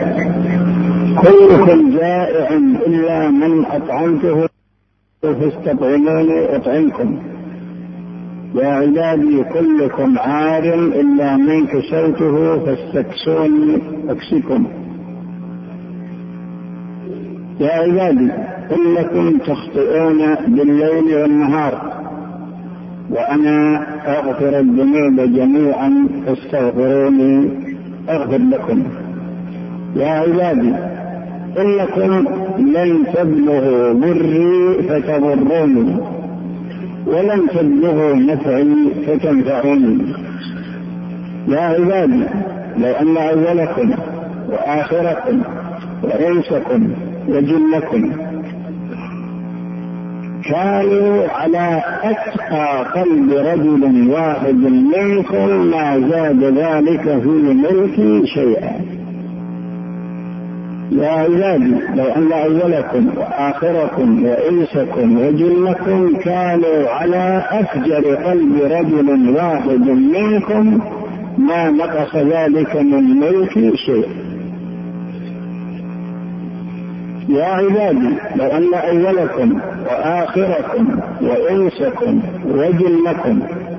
كلكم جائع إلا من أطعمته فاستطعموني أطعمكم. يا عبادي كلكم عار إلا من كسوته فاستكسوني أكسكم. يا عبادي إنكم تخطئون بالليل والنهار وأنا أغفر الذنوب جميعا فاستغفروني أغفر لكم. يا عبادي إنكم لن تبلغوا بري فتضروني ولن تبلغوا نفعي فتنفعوني. يا عبادي لو أن أولكم وآخركم وإنسكم وجنكم كانوا على أتقى قلب رجل واحد منكم ما زاد ذلك في ملكي شيئا. يا عبادي لو أن أولكم وآخركم وإنسكم وجنكم كانوا على أفجر قلب رجل واحد منكم ما نقص ذلك من ملكي شيئا. يا عبادي لو أن أولكم وآخركم وإنسكم وجنكم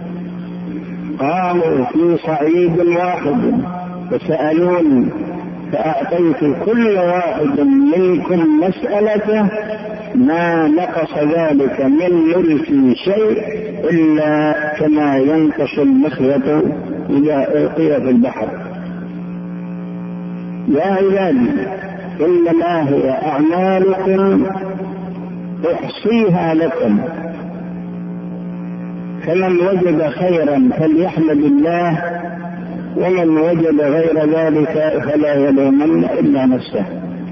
قاموا في صعيد واحد فسألوني فأعطيت كل واحد منكم مسألته ما نقص ذلك من ملكي شيء إلا كما ينقص المخيط إذا ألقي في البحر. يا عبادي إنما هي أعمالكم أحصيها لكم فمن وجد خيرا فليحمد الله ومن وجد غير ذلك فلا يلومن إلا نفسه.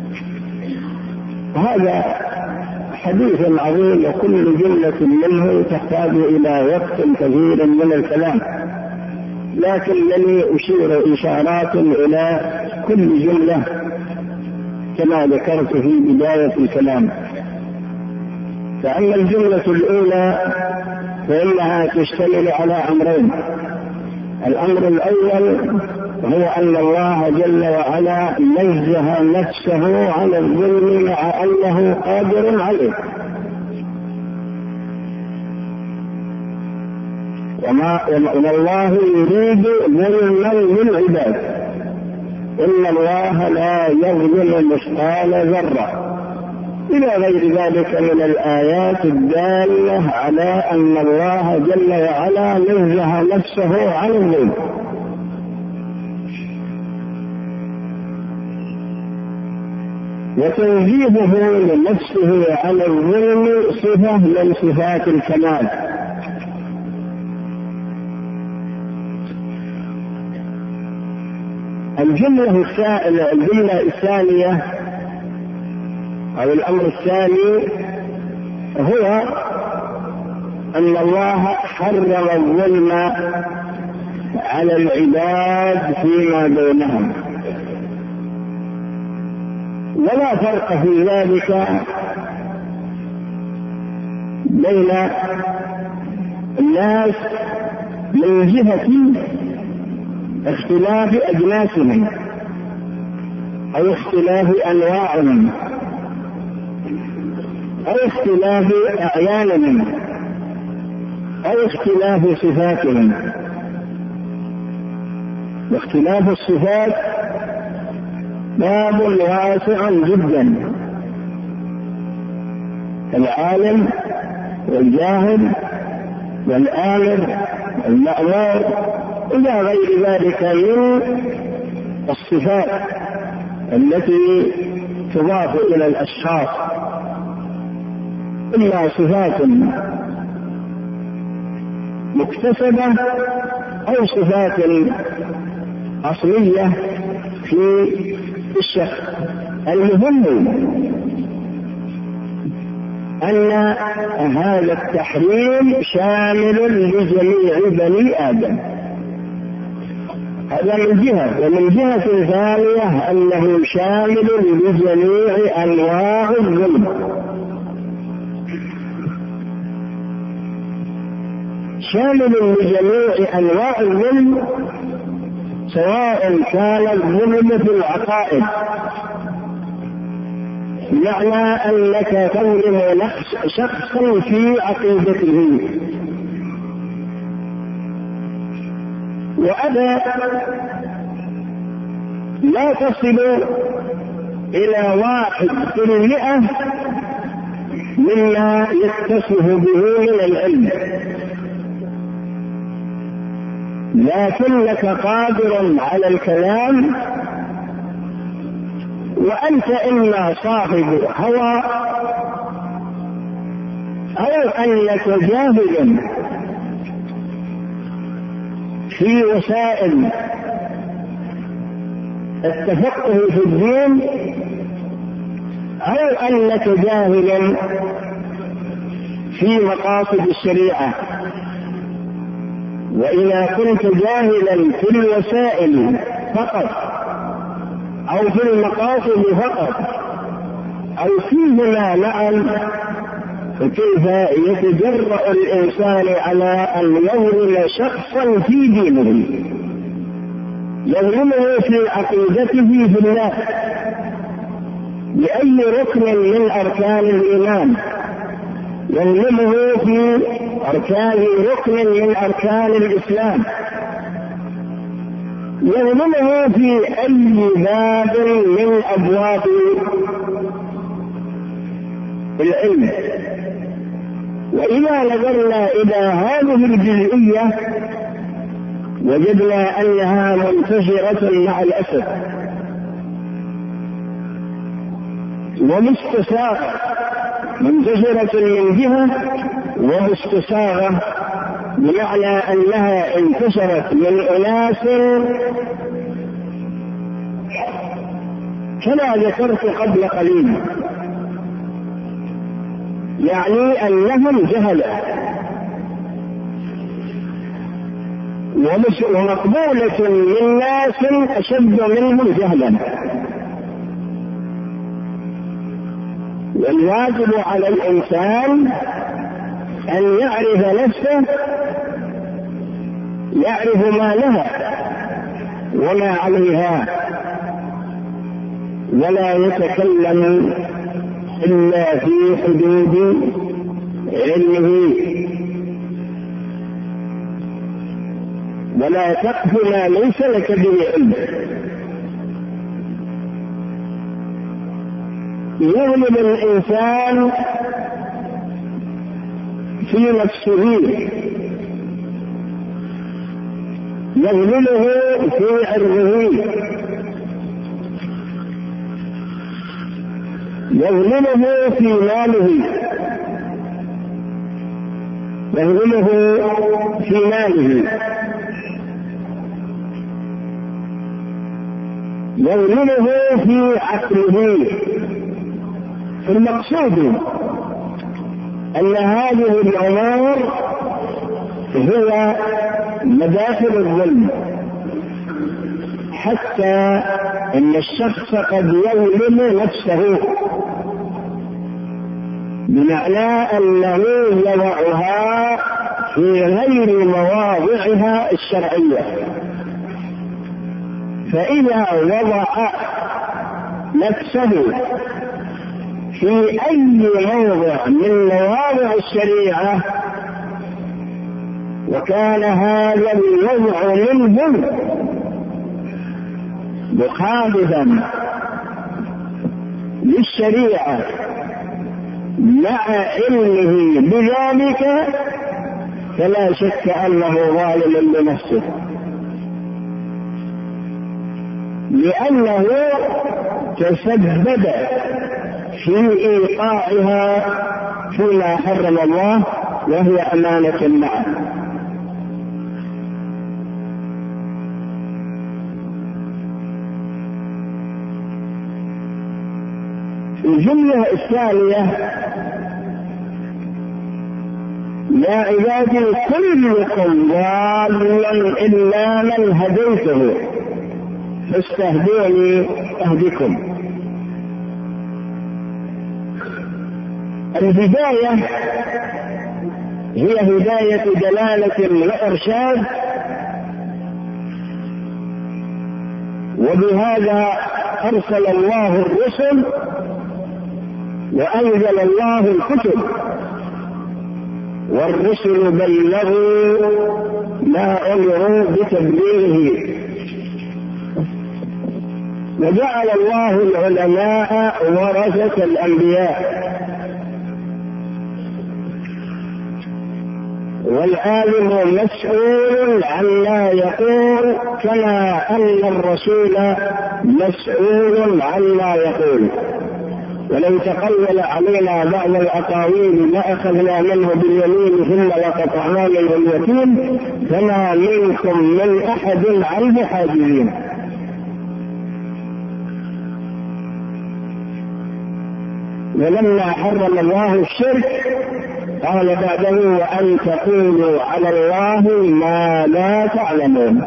هذا حديث عظيم وكل جملة منه تحتاج إلى وقت كثير من الكلام، لكنني أشير إشارات إلى كل جملة كما ذكرت في بداية الكلام. فأما الجملة الأولى فإنها تشتمل على أمرين. الأمر الأول هو أن الله جل وعلا نزه نفسه عن الظلم مع أنه قادر عليه، وما الله يريد ظلما للعباد. إن الله لا يظلم مثقال ذرة إلى غير ذلك من الآيات الدالة على أن الله جل وعلا نزه نفسه عن الظلم. وتنزيهه لنفسه عن الظلم صفة من صفات الكمال. الجملة الثانية أو الأمر الثاني هو أن الله حرم الظلم على العباد فيما بينهم، ولا فرق في ذلك بين الناس من جهة اختلاف أجناسهم أو اختلاف أنواعهم أو اختلاف أعيانهم أو اختلاف صفاتهم. واختلاف الصفات باب واسع جدا. العالم والجاهل والآمر والمأمور إلى غير ذلك من الصفات التي تضاف إلى الأشخاص، إما صفات مكتسبة أو صفات أصلية في الشخص. المهم أن هذا التحريم شامل لجميع بني آدم، هذا من جهة. ومن جهة ثانية أنه شامل لجميع أنواع الظلم، شامل لجميع أنواع الظلم سواء كان الظلم في العقائد، بمعنى أنك تظلم شخصا في عقيدته، وأبى لا تصل إلى 1% مما يتصف به من العلم، لكنك قادر على الكلام، وأنت إما صاحب هوى أو أنك جاهل في وسائل التفقه في الدين، أو أنك جاهل في مقاصد الشريعة. وإذا كنت جاهلا في الوسائل فقط أو في المقاصد فقط أو فيهما معا، فكيف يتجرأ الإنسان على أن يظلم شخصا في دينه، يظلمه في عقيدته في الله بأي ركن من أركان الإيمان، يظلمه في ركن من أركان الإسلام، يظلمه في أي باب من أبواب العلم. وإذا نظرنا إلى هذه الجزئية وجدنا أنها منتشرة مع الأسف ومستساغة، منتشرة من جهة ومستساغة، بمعنى أنها انتشرت من أناس كما ذكرت قبل قليل، يعني أنهم جهلة ومقبولة من ناس أشد منهم جهلا. والواجب على الإنسان أن يعرف نفسه، يعرف ما لها وما عليها، ولا يتكلم إلا في حدود علمه، ولا تقف ما ليس لك به علم. يظلم الإنسان في نفسه، يظلمه في عرضه، يظلمه في ماله، يظلمه في ماله، يظلمه في عقله. المقصود أن هذه الأمور هي مداخل الظلم، حتى أن الشخص قد يظلم نفسه، بمعنى أنه يضعها في غير مواضعها الشرعية. فإذا وضع نفسه في أي موضع من مواضع الشريعة وكان هذا الوضع منه مخالفا للشريعة مع علمه بذلك، فلا شك أنه ظالم لنفسه، لأنه تسبب في إيقاعها فيما حرم الله، وهي أمانة معه. الجملة الثانية: يا عبادي كلكم ضال إلا من هديته فاستهدوني أهدكم. الهداية هي هداية دلالة وإرشاد، وبهذا أرسل الله الرسل وأنزل الله الكتب، والرسل بلغوا ما أمروا بتبليغه، وجعل الله العلماء ورثة الأنبياء، والعالم مسؤول عما يقول كما أن الرسول مسؤول عما يقول. ولو تقول علينا بعض الأقاويل لأخذنا منه باليمين ثم لقطعنا منه اليتيم فما منكم من أحد عنه حاجزين. ولما حرم الله الشرك قال بعده وأن تقولوا على الله ما لا تعلمون.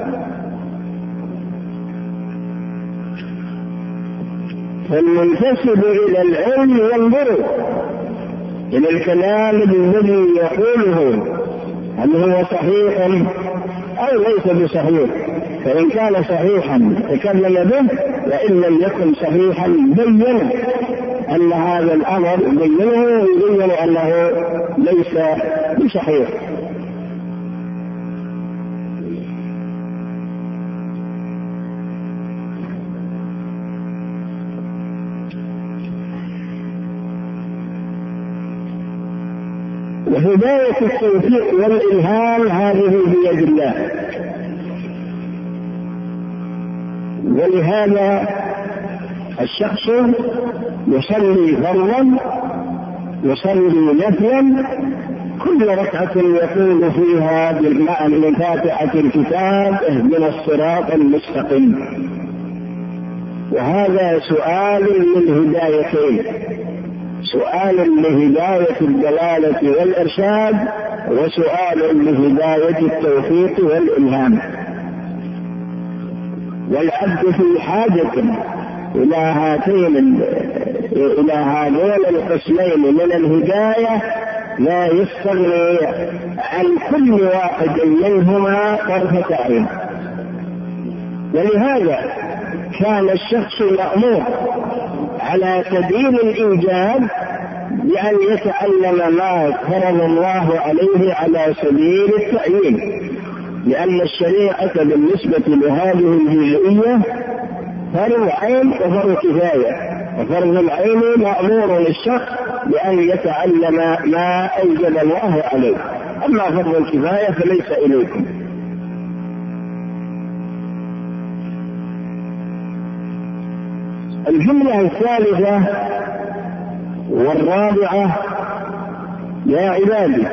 فالمنتسب إلى العلم ينظر إلى الكلام الذي يقوله هل هو صحيح أو ليس بصحيح، فإن كان صحيحا تكلم به، وإن لم يكن صحيحا بين أن هذا الأمر بينه ويبين أنه ليس بصحيح. وهداية التوفيق والإلهام هذه بيد الله، ولهذا الشخص يصلي فرضا يصلي نفلا كل ركعة يقول فيها من فاتحة الكتاب اهدنا الصراط المستقيم، وهذا سؤال للهدايتين، سؤال لهداية الدلالة والإرشاد، وسؤال لهداية التوفيق والإلهام. والعبد في حاجة إلى هذين القسمين من الهداية، لا يستغني عن كل واحد منهما طرفة عين. ولهذا كان الشخص مأمور على سبيل الإيجاب بأن يتعلم ما فرض الله عليه على سبيل التعيين، لأن الشريعة بالنسبة لهذه الجزئية فرض عين وفرض كفاية، وفرض العين مأمور للشخص بأن يتعلم ما أوجب الله عليه، أما فرض الكفاية فليس إليكم. الجملة الثالثة والرابعة: يا عبادي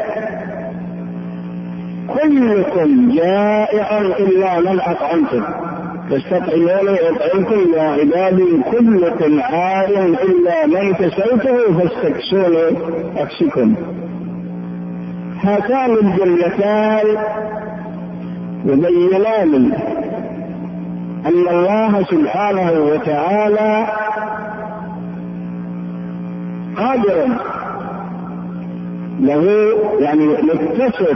كلكم جائع إلا من أطعمتم فاستطعموني أطعمكم، يا عبادي كلكم عار إلا من كسوته فاستكسوني أكسكم. هاتان الجملتان يبينان أن الله سبحانه وتعالى قادر له، يعني متصف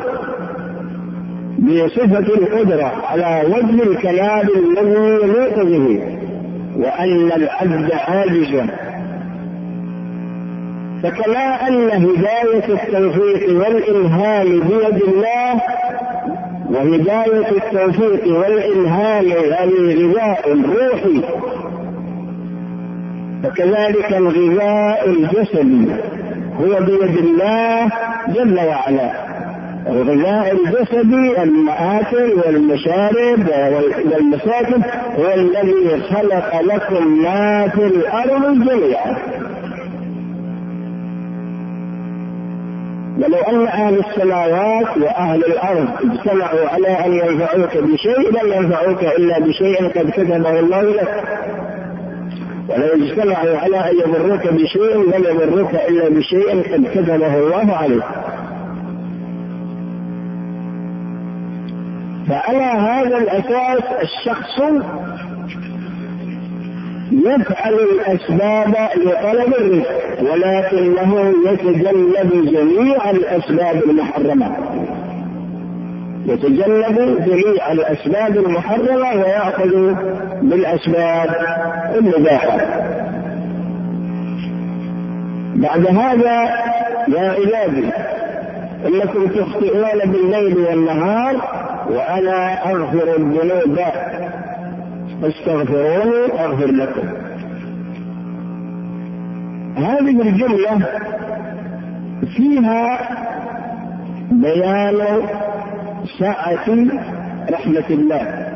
بصفة القدرة على وجه الكمال الذي يليق به، وأن العبد عاجز. فكما أن هداية التوفيق والإلهام بيد الله، وهداية التوفيق والإلهام هذه غذاء روحي، فكذلك الغذاء الجسدي هو بيد الله جل وعلا. الغذاء الجسدي المآكل والمشارب والمساكن هو الذي خلق لكم ما في الأرض جميعا. ولو أن أهل السماوات وأهل الأرض اجتمعوا على أن ينفعوك بشيء لم ينفعوك إلا بشيء قد كتبه الله لك، ولو اجتمعوا على أن يضروك بشيء لم يضروك إلا بشيء قد كتبه الله عليك. فعلى هذا الأساس الشخص يفعل الأسباب لطلب الرزق، ولكنه يتجنب جميع الأسباب المحرمة. يتجنب جميع الأسباب المحرمة ويأخذ بالأسباب المباحة. بعد هذا يا عبادي إنكم تخطئون بالليل والنهار وأنا أغفر الذنوب فاستغفروني أغفر لكم. هذه الجملة فيها بيان سعة رحمة الله،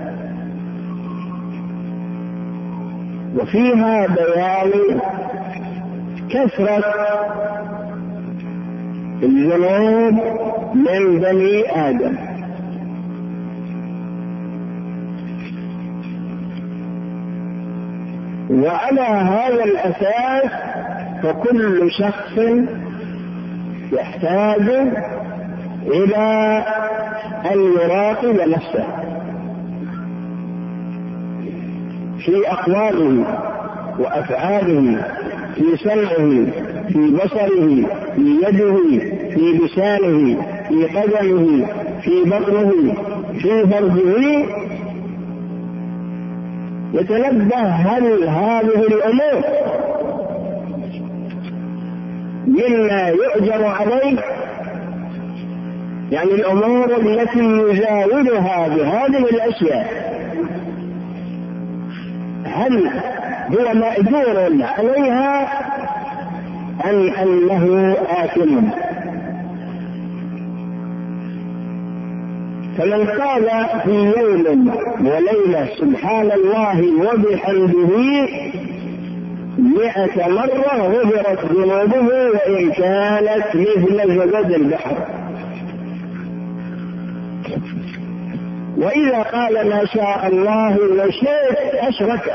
وفيها بيان كثرة الذنوب من بني آدم. وعلى هذا الأساس فكل شخص يحتاج إلى أن يراقب نفسه في أقواله وأفعاله، في سمعه، في بصره، في يده، في لسانه، في قدمه، في بطنه، في فرجه، يتنبه هل هذه الأمور مما يؤجر عليه، يعني الأمور التي يزاولها بهذه الأشياء هل هو مأجور عليها أم أنه آثم. فمن قال في يوم وليلة سبحان الله وبحمده 100 مرة غفرت ذنوبه وإن كانت مثل زبد البحر. وإذا قال ما شاء الله وشئت أشرك.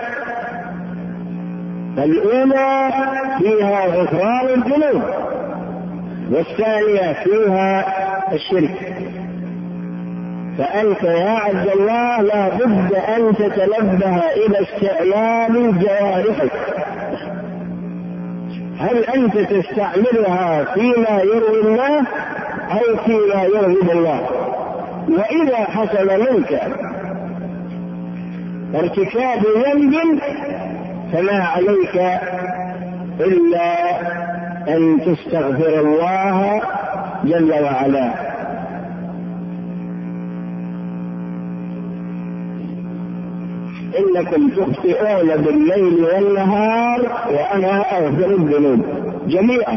فالأولى فيها غفران الذنوب والثانية فيها الشرك. فأنت يا عبد الله لا بد أن تتنبه إلى استعمال جوارحك. هل أنت تستعملها فيما يرضي الله أو فيما يغضب الله؟ وإذا حصل منك ارتكاب ذنب فما عليك إلا أن تستغفر الله جل وعلا. إنكم تخطئون بالليل والنهار وأنا أغفر الذنوب جميعا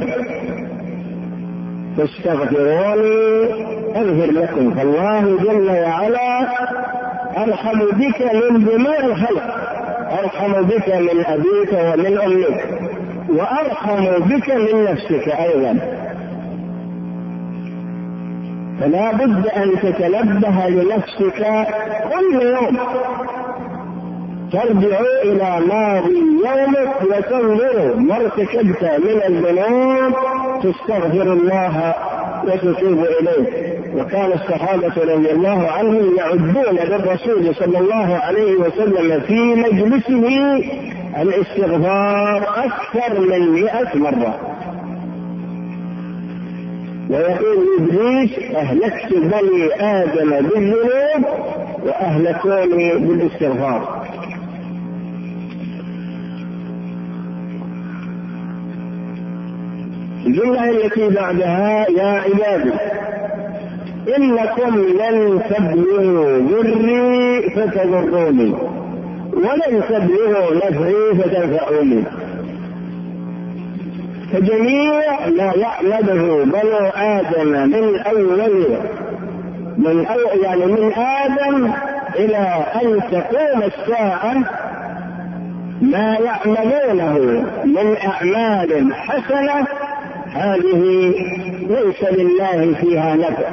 فاستغفروني أغفر لكم. فالله جل وعلا أرحم بك من جميع الخلق، أرحم بك من أبيك ومن أمك، وأرحم بك من نفسك أيضا. فلا بد أن تتنبه لنفسك كل يوم، ترجع إلى ماضي يومك وتنظر ما ارتكبت من الذنوب، تستغفر الله وتتوب إليه. وكان الصحابة رضي الله عنهم يعدون للرسول صلى الله عليه وسلم في مجلسه الاستغفار أكثر من 100 مرة. ويقول إبليس أهلكت بني آدم بالذنوب وأهلكوني بالاستغفار. الجملة التي بعدها يا عبادي إنكم لن تبلغوا ضري فتضروني ولن تبلغوا نفعي فتنفعوني. فجميع ما يعمله بنو آدم من آدم إلى أن تقوم الساعة ما يعملونه من أعمال حسنة هذه ليس لله فيها نفع،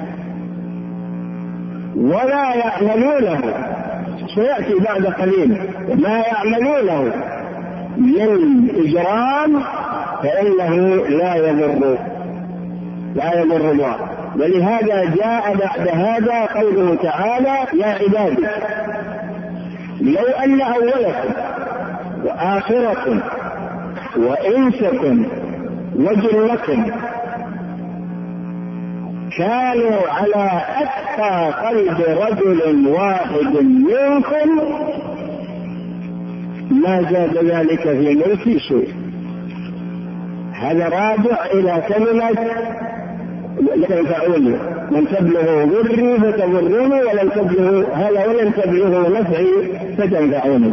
ولا يعملونه سيأتي بعد قليل ما يعملونه من إجرام فإنه لا يضر الله. ولهذا جاء بعد هذا قوله تعالى يا عبادي لو أن أولكم وآخركم وإنسكم وجنكم كانوا على أتقى قلب رجل واحد منكم ما زاد ذلك في ملكي شيء. هذا راجع إلى كلمة لا تنفعوني، من تبلغوا ضري فتضروني ولن تبلغوا هذا ولن تبلغوا نفعي فتنفعوني.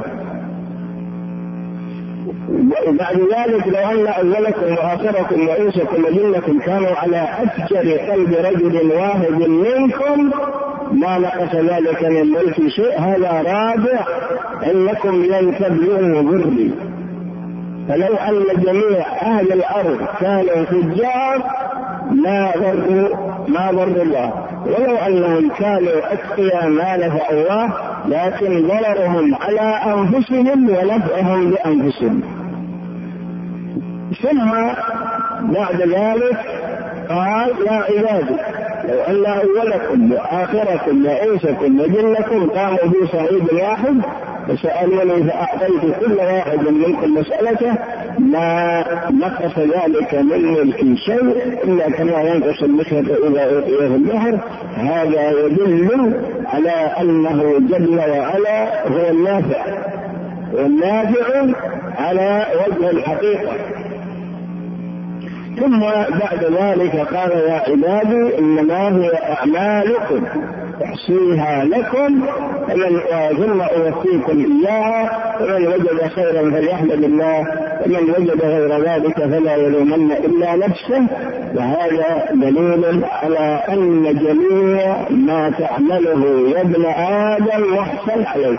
وبعد ذلك لو أن أولكم وآخركم وإنسكم وجنكم كانوا على أفجر قلب رجل واحد منكم ما نقص ذلك من ملك شيء. هذا رابع أنكم لن تبلغوا ضري. فلو أن جميع أهل الأرض كانوا فجار ما ضر الله، ولو أنهم كانوا أتقياء ما نفع الله، لكن ضررهم على أنفسهم ونفعهم لأنفسهم. ثم بعد ذلك قال يا عبادي لو أن أولكم وآخركم وإنسكم وجنكم قاموا في صعيد واحد فسألوني فأعطيت كل واحد منكم مسألته ما نقص ذلك من ملك شيء إلا كما ينقص المشهد إذا أوتيه البحر. هذا يدل على أنه جل وعلا هو النافع والنافع على وجه الحقيقة. ثم بعد ذلك قال يا عبادي إنما هي أعمالكم أحصيها لكم ثم أوفيكم إياها، فمن وجد خيرا فليحمد الله ومن وجد غير ذلك فلا يلومن إلا نفسه. وهذا دليل على أن جميع ما تعمله يا ابن آدم يحصل عليك.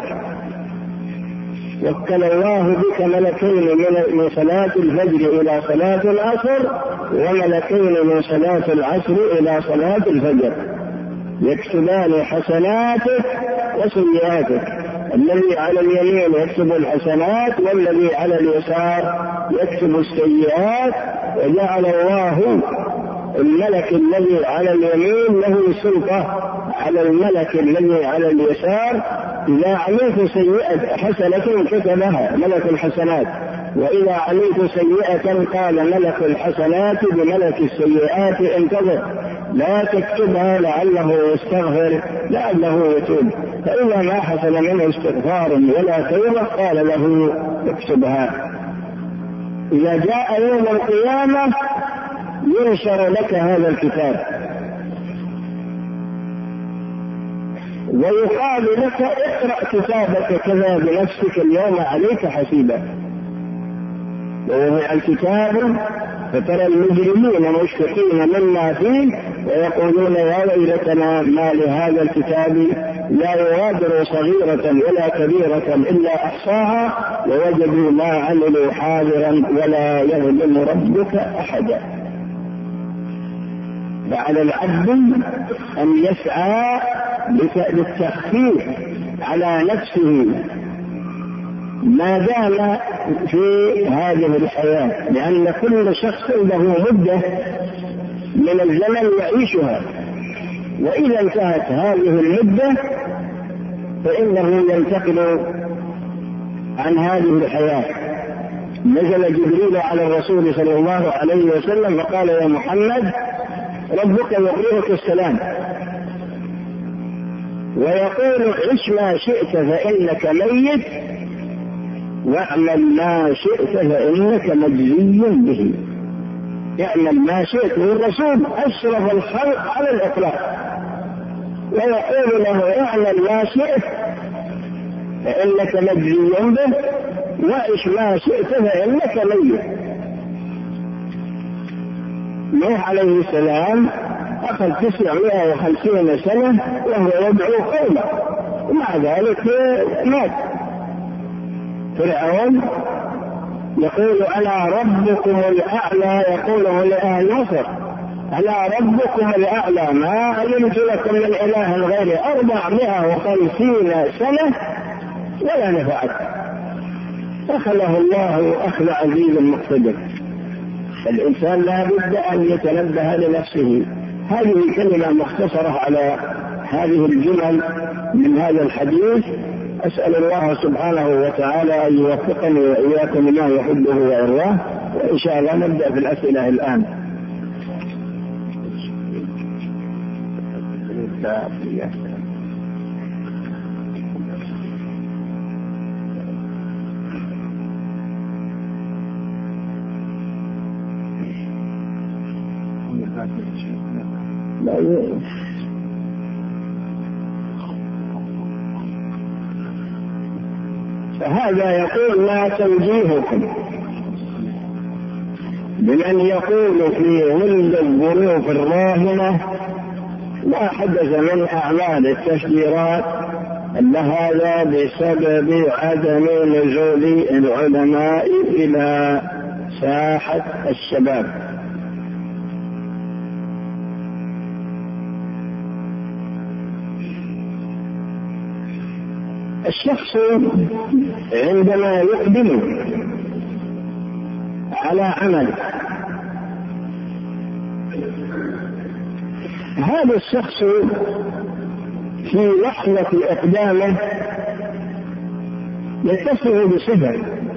وكل الله بك ملكين من صلاة الفجر إلى صلاة العصر وملكين من صلاة العصر إلى صلاة الفجر يكتبان حسناتك وسيئاتك. الذي على اليمين يكتب الحسنات والذي على اليسار يكتب السيئات. وجعل الله الملك الذي على اليمين له سلطة على الملك الذي على اليسار. إذا عملت سيئة حسنة كتبها ملك الحسنات، وإذا عملت سيئة قال ملك الحسنات بملك السيئات انتظر لا تكتبها لعله يستغفر لعله يتوب. فإذا ما حصل منه استغفار ولا توبة قال له اكتبها. إذا جاء يوم القيامة ينشر لك هذا الكتاب ويقال لك اقرأ كتابك كذا بنفسك اليوم عليك حسيبا. ووضع الكتاب فترى المجرمين مشفقين مما فيه ويقولون يا ويلتنا ما لهذا الكتاب لا يغادر صغيرة ولا كبيرة إلا أحصاها ووجدوا ما عملوا حاضرا ولا يظلم ربك أحدا. فعلى العبد أن يسعى بالتخفيف على نفسه ما دام في هذه الحياة، لأن كل شخص له مدة من الزمن يعيشها، وإذا انتهت هذه المدة فإنه ينتقل عن هذه الحياة. نزل جبريل على الرسول صلى الله عليه وسلم فقال يا محمد ربك يقرئك السلام ويقول عش ما شئت فإنك ميت واعمل ما شئت فإنك مجزي به. يعمل ما شئت والرسول أشرف الخلق على الإطلاق، ويقول له اعمل ما شئت فإنك مجزي به وعش ما شئت فإنك ميت. نوح عليه السلام أخذ 950 سنة وهو يدعو قومه ومع ذلك مات. فرعون يقول أنا ربكم الأعلى، يقوله لأهل مصر أنا ربكم الأعلى ما علمت لكم من إله غيري 450 سنة ولا نفعت. أخذه الله أخذ عزيز مقتدر. الإنسان لا بد أن يتنبه لنفسه. هذه كلمة مختصرة على هذه الجمل من هذا الحديث. أسأل الله سبحانه وتعالى أن يوفقني وإياكم لما يحبه ويرضاه، وإن شاء الله نبدأ في الأسئلة الآن. فهذا يقول ما توجيهكم بمن يقول في ظل الظروف الراهنة لا حدث من أعمال التفجيرات أن هذا بسبب عدم نزول العلماء إلى ساحة الشباب. الشخص عندما يقدم على عمل، هذا الشخص في لحظة إقدامه يتصل بصفة،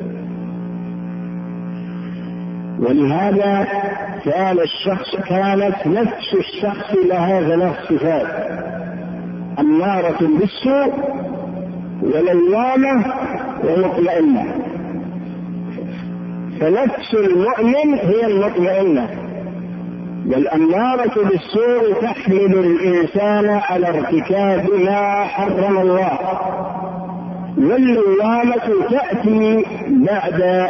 ولهذا كانت نفس الشخص لها 3 صفات: أمارة بالسوء ولوامة ومطمئنة. فنفس المؤمن هي المطمئنة، والأمارة بالسوء تحمل الإنسان على ارتكاب ما حرم الله، واللوامة تأتي بعد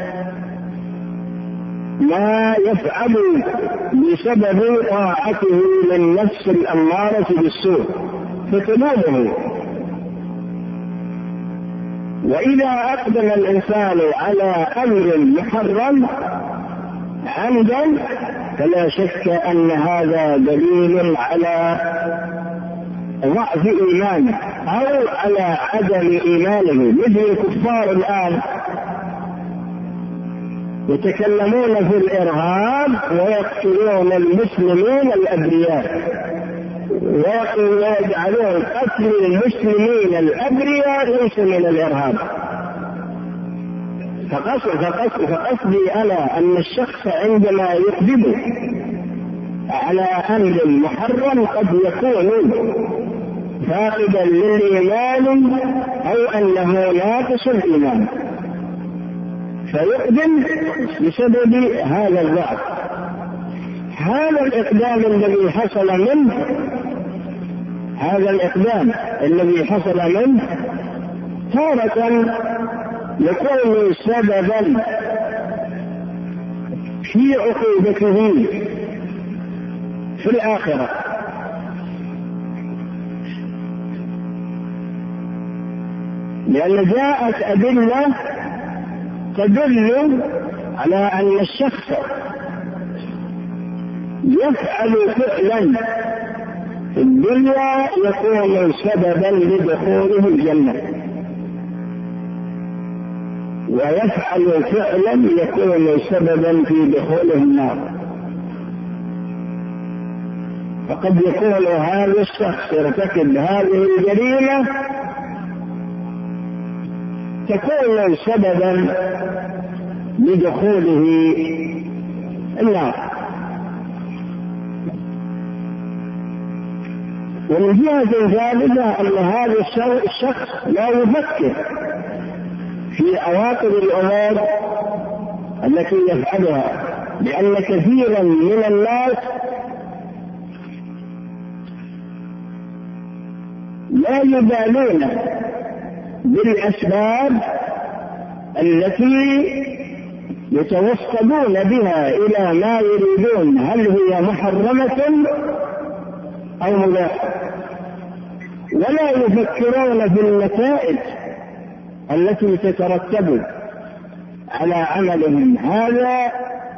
ما يفعل بسبب طاعته للنفس الأمارة بالسوء فتلومه. وإذا أقدم الإنسان على أمر محرم عمدا فلا شك أن هذا دليل على ضعف إيمانه أو على عدم إيمانه. مثل الكفار الآن يتكلمون في الإرهاب ويقتلون المسلمين الأبرياء، ويجعلون قتل المسلمين الأبرياء ليس من الإرهاب. فقصدي أنا أن الشخص عندما يقدم على أمر محرم قد يكون فاقدا للإيمان أو أنه ناقص الإيمان، فيقدم بسبب هذا الضعف. هذا الإقدام الذي حصل منه تارة يكون سببا في عقوبته في الآخرة، لأن جاءت أدلة تدل على أن الشخص يفعل فعلا في الدنيا يكون سببا لدخوله الجنة، ويفعل فعلا يكون سببا في دخوله النار. فقد يكون هذا الشخص يرتكب هذه الجريمة تكون سببا لدخوله النار. ومن جهة ثالثة أن هذا الشخص لا يفكر في عواقب الأمور التي يفعلها، لأن كثيرا من الناس لا يبالون بالأسباب التي يتوصلون بها إلى ما يريدون، هل هي محرمة أو مباحة، ولا يفكرون في النتائج التي تترتب على عملهم هذا،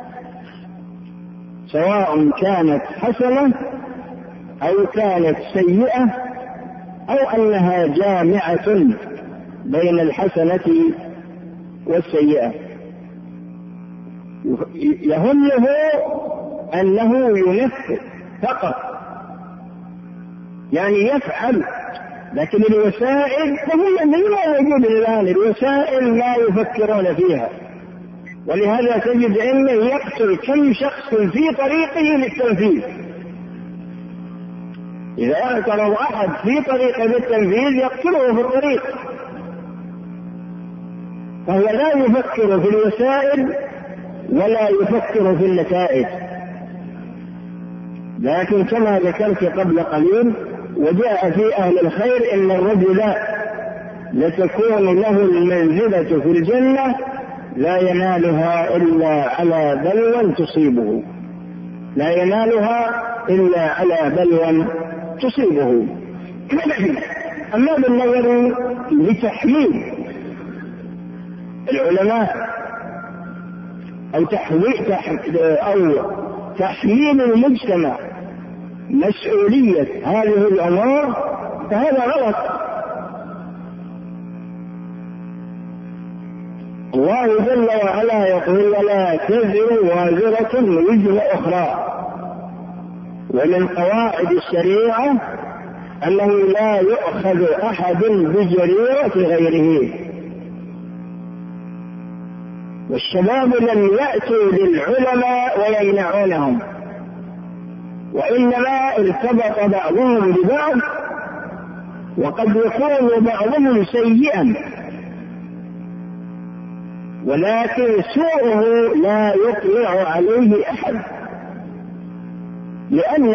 سواء كانت حسنة أو كانت سيئة أو أنها جامعة بين الحسنة والسيئة. يهمه أنه ينفذ فقط، يعني يفعل، لكن الوسائل فهم ما يوجد الآن، الوسائل لا يفكرون فيها. ولهذا تجد أنه يقتل كم شخص في طريقه للتنفيذ، إذا اعترض أحد في طريقة التنفيذ يقتله في الطريق، فهو لا يفكر في الوسائل ولا يفكر في النتائج. لكن كما ذكرت قبل قليل وجاء في أهل الخير إن الرجل لتكون له المنزلة في الجنة لا ينالها إلا على بلوى تصيبه، لا ينالها إلا على بلوى تصيبه. أما بالنظر لتحميل العلماء أو تحميل المجتمع مسؤولية هذه الأمور فهذا غلط. الله جل وعلا يقول ولا تزر وازرة وزر أخرى. ومن قواعد الشريعة أنه لا يؤخذ أحد بجريرة غيره. والشباب لم يأتوا للعلماء ويمنعونهم، وإنما ارتبط بعضهم ببعض، وقد يكون بعضهم سيئا ولكن سوءه لا يطلع عليه أحد، لأن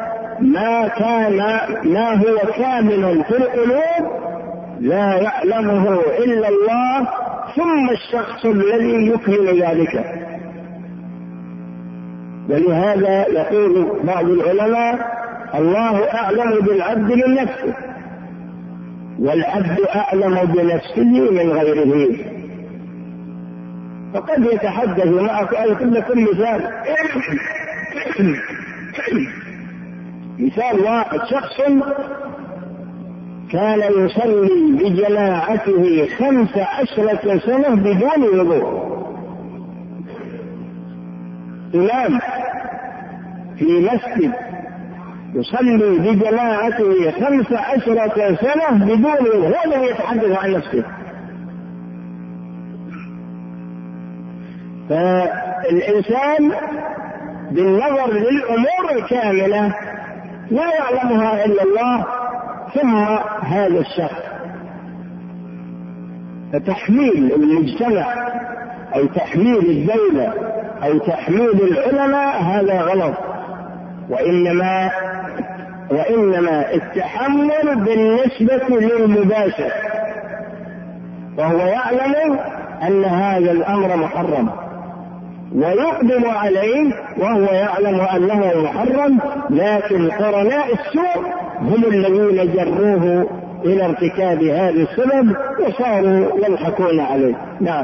ما هو كامل في القلوب لا يعلمه إلا الله، ثم الشخص الذي يكمل ذلك. ولهذا يقول بعض العلماء الله أعلم بالعبد من نفسه، والعبد أعلم بنفسه من غيره. فقد يتحدث معك أقول لكم مثال واحد، شخص كان يصلي بجماعته 15 سنة بدون وضوء، إمام في مسجد يصلي بجماعته 15 سنة بدون وضوء، هذا يتحدث عن نفسه. فالإنسان بالنظر للأمور الكاملة لا يعلمها إلا الله ثم هذا الشخص. فتحميل المجتمع أو تحميل الدولة أو تحميل العلماء هذا غلط، وإنما التحمل بالنسبة للمباشر، وهو يعلم أن هذا الأمر محرم ويقدم عليه وهو يعلم أنه محرم، لكن قرناء السوء هم الذين جروه إلى ارتكاب هذا السبب وصاروا يضحكون عليه. نعم.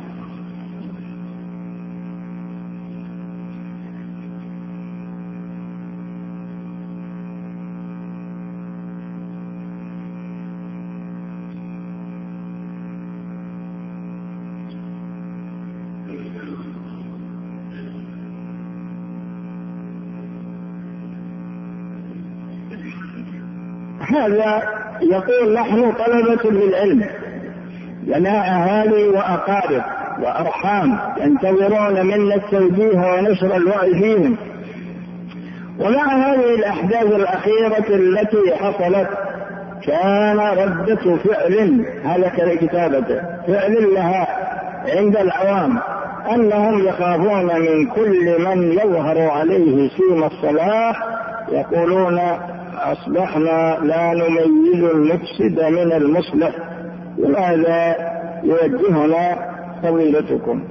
هذا يقول نحن طلبة للعلم، لنا أهالي وأقارب وأرحام ينتظرون منا التوجيه ونشر الوعي فيهم، ومع هذه الأحداث الأخيرة التي حصلت كان ردة فعل، هذا كتابته، فعل لها عند العوام أنهم يخافون من كل من يظهر عليه سيم الصلاح، يقولون أصبحنا لا نميز المفسد من المصلح، وهذا يوجهنا فضيلتكم.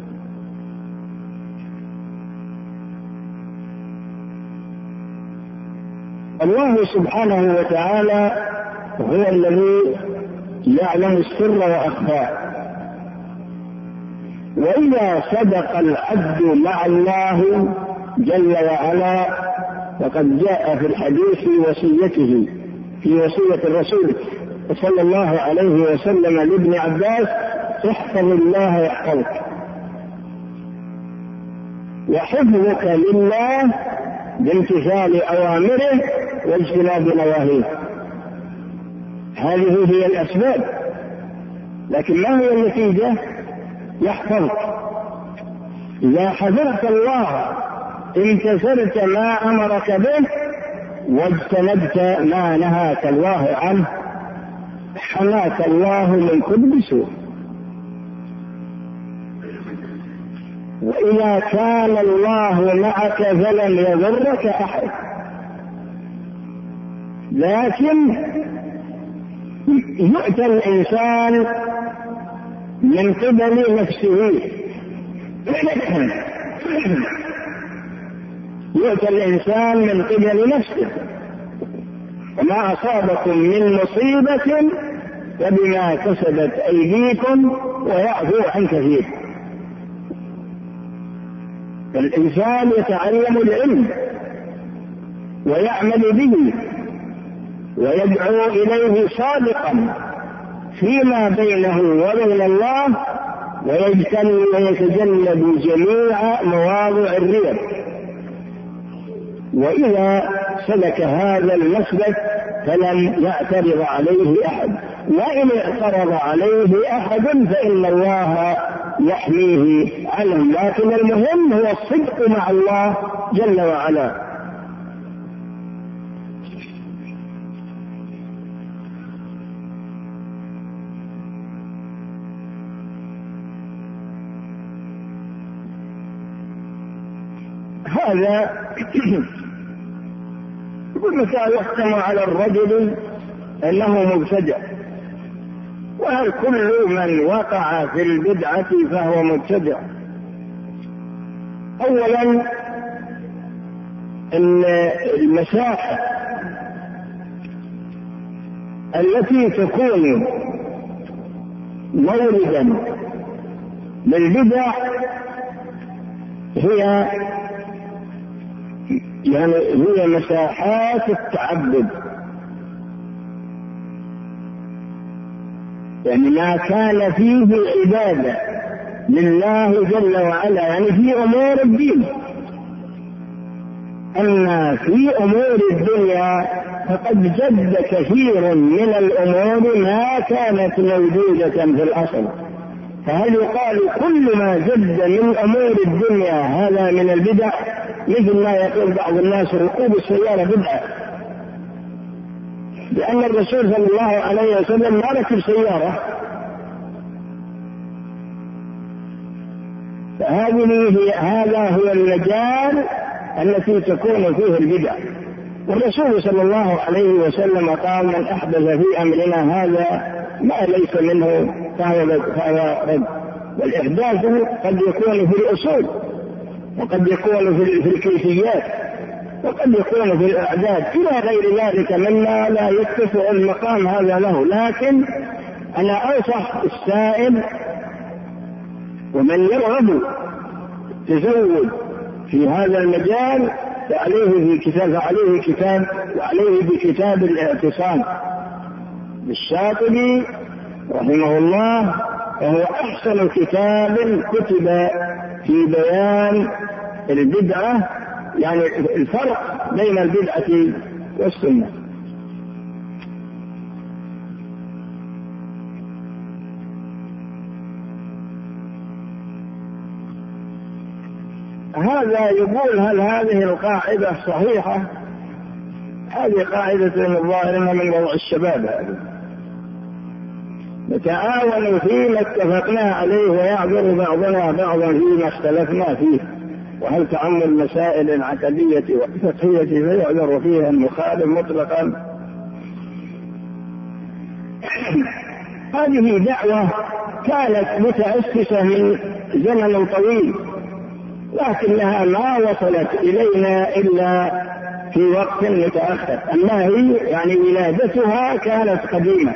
الله سبحانه وتعالى هو الذي يعلم السر وأخفاه، وإذا صدق العبد مع الله جل وعلا فقد جاء في الحديث وصيته في وصية الرسول صلى الله عليه وسلم لابن عباس: احفظ الله يحفظك. وحفظك لله بامتثال أوامره واجتناب نواهيه. هذه هي الأسباب، لكن ما هي النتيجة؟ يحفظك. إذا حفظت الله امتثلت ما أمرك به واجتنبت ما نهاك الله عنه حماك الله من كل سوء. وإذا كان الله معك فلن يضرك أحد، لكن يؤتى الإنسان من قبل نفسه، يؤتى الإنسان من قبل نفسه، وما أصابكم من مصيبة فبما كسبت أيديكم ويعفو عن كثير. فالإنسان يتعلم العلم ويعمل به ويدعو إليه صادقا فيما بينه وبين الله، ويتجنب جميع مواضع الريب. وإذا سلك هذا المسلك فلن يعترض عليه أحد، وإن اعترض عليه أحد فإن الله يحميه عنه. لكن المهم هو الصدق مع الله جل وعلا. هذا متى يحكم على الرجل أنه مبتدع؟ وهل كل من وقع في البدعة فهو مبتدع؟ أولا المساحة التي تكون موردا للبدع هي مساحات التعبد، يعني ما كان فيه عبادة لله جل وعلا، يعني في أمور الدين. أما في أمور الدنيا فقد جد كثير من الأمور ما كانت موجودة في الأصل. فهل يقال كل ما جد من أمور الدنيا هذا من البدع؟ مثل ما يقول بعض الناس ركوب السيارة بدعة، لأن الرسول صلى الله عليه وسلم ما ركب سيارة. هذا هو المجال التي تكون فيه البدع. والرسول صلى الله عليه وسلم قال: من أحدث في أمرنا هذا ما ليس منه فهو رد. والإحداث قد يكون في الأصول، وقد يكون في الكيفيات، وقد يكون في الأعداد، إلى غير ذلك مما لا يتسع المقام هذا له. لكن أنا أنصح السائل ومن يرغب التزود في هذا المجال فعليه بكتاب الاعتصام للشاطبي رحمه الله، وهو أحسن كتاب كتب في بيان البدعة، يعني الفرق بين البدعة والسنة. هذا يقول: هل هذه القاعدة صحيحة؟ هذه قاعدة الظاهر من وضع الشباب، هذه نتعاون فيما اتفقنا عليه ويعذر بعضنا بعضا فيما اختلفنا فيه. وهل تعمل المسائل العقدية والفقهية فيعذر فيها المخالف مطلقا؟ هذه دعوة كانت متأسسة من زمن طويل، لكنها ما وصلت إلينا إلا في وقت متأخر. أما هي يعني ولادتها كانت قديمة،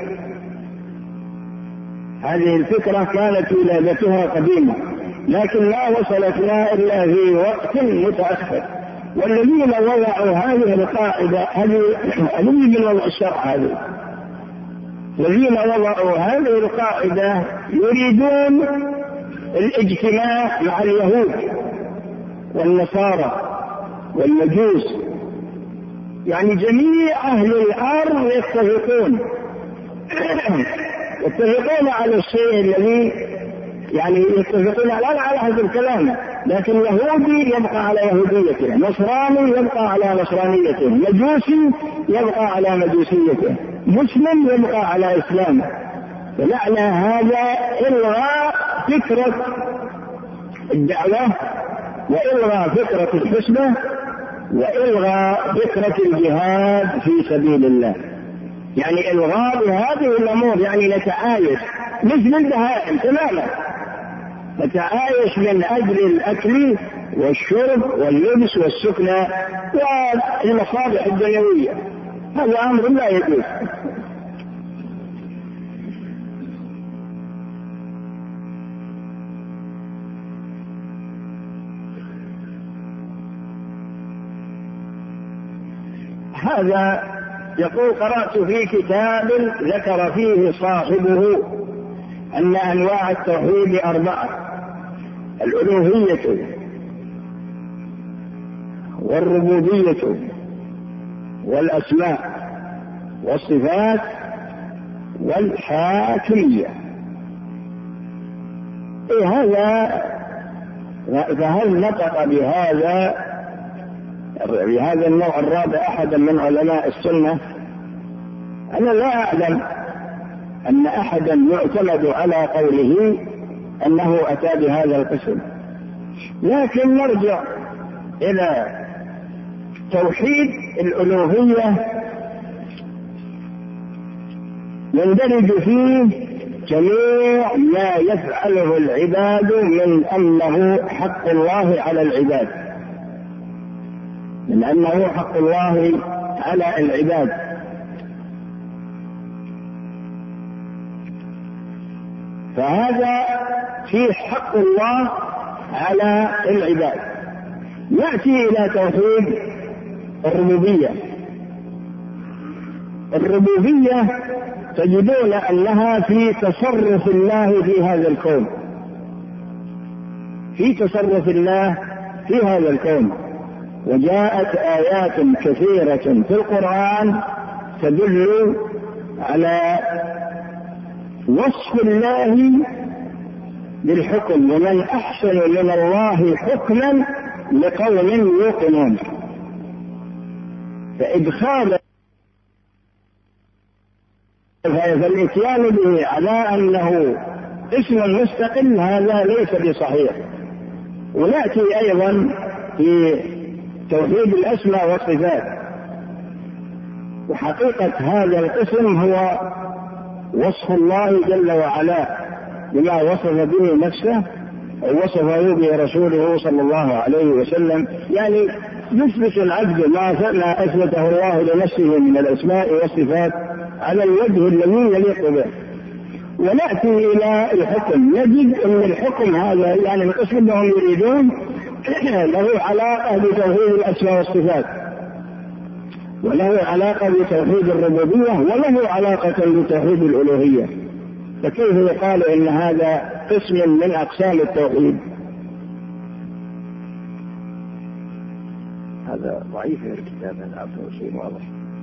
هذه الفكرة كانت ولادتها قديمة، لكن ما وصلتنا إلا في وقت متأخر. والذين وضعوا هذه القاعدة هذه من وضع الشرع، هذه الذين وضعوا هذه القاعدة يريدون الاجتماع مع اليهود والنصارى والمجوس، يعني جميع أهل الأرض يتفقون على الشيء الذي يعني يتفقون على هذا الكلام، لكن يهودي يبقى على يهوديته، نصراني يبقى على نصرانيته، مجوسي يبقى على مجوسيته، مسلم يبقى على إسلامه. فمعنى هذا إلغاء فكرة الدعوة، وإلغاء فكرة الحسبة، وإلغاء فكرة الجهاد في سبيل الله. يعني إلغاء هذه الأمور، يعني نتعايش مثل البهائم تماما، نتعايش من أجل الأكل والشرب واللبس والسكنى والمصالح الدنيوية. هذا أمر لا يجوز. هذا يقول: قرأت في كتاب ذكر فيه صاحبه أن أنواع التوحيد 4: الألوهية والربوبية والأسماء والصفات والحاكمية. فهل نطق بهذا النوع الرابع أحدا من علماء السنة؟ أنا لا أعلم أن أحدا يعتمد على قوله أنه أتى بهذا القسم، لكن نرجع إلى توحيد الألوهية، يندرج فيه جميع ما يفعله العباد من أنه حق الله على العباد، من أنه حق الله على العباد. فهذا فيه حق الله على العباد. نأتي إلى توحيد الربوبية. الربوبية تجدون أنها في تصرف الله في هذا الكون، في تصرف الله في هذا الكون. وجاءت آيات كثيرة في القرآن تدل على وصف الله بالحكم، ومن أحسن من الله حكما لقوم يوقنون. فإدخال فالإتيان به على أنه اسم مستقل هذا ليس بصحيح. ونأتي أيضا في توحيد الأسماء والصفات. وحقيقة هذا القسم هو وصف الله جل وعلا بما وصف به نفسه أو وصفه به رسوله صلى الله عليه وسلم، يعني يثبت العبد ما أثبته الله لنفسه من الأسماء والصفات على الوجه الذي يليق به. ونأتي إلى الحكم، نجد أن الحكم هذا يعني القسم أنهم يريدون له علاقة بتوحيد الأسماء والصفات، وله علاقة بتوحيد الربوبية، وله علاقة بتوحيد الألوهية. فكيف يقال إن هذا قسم من أقسام التوحيد؟ هذا ضعيف في الكتاب، هذا شيء واضح.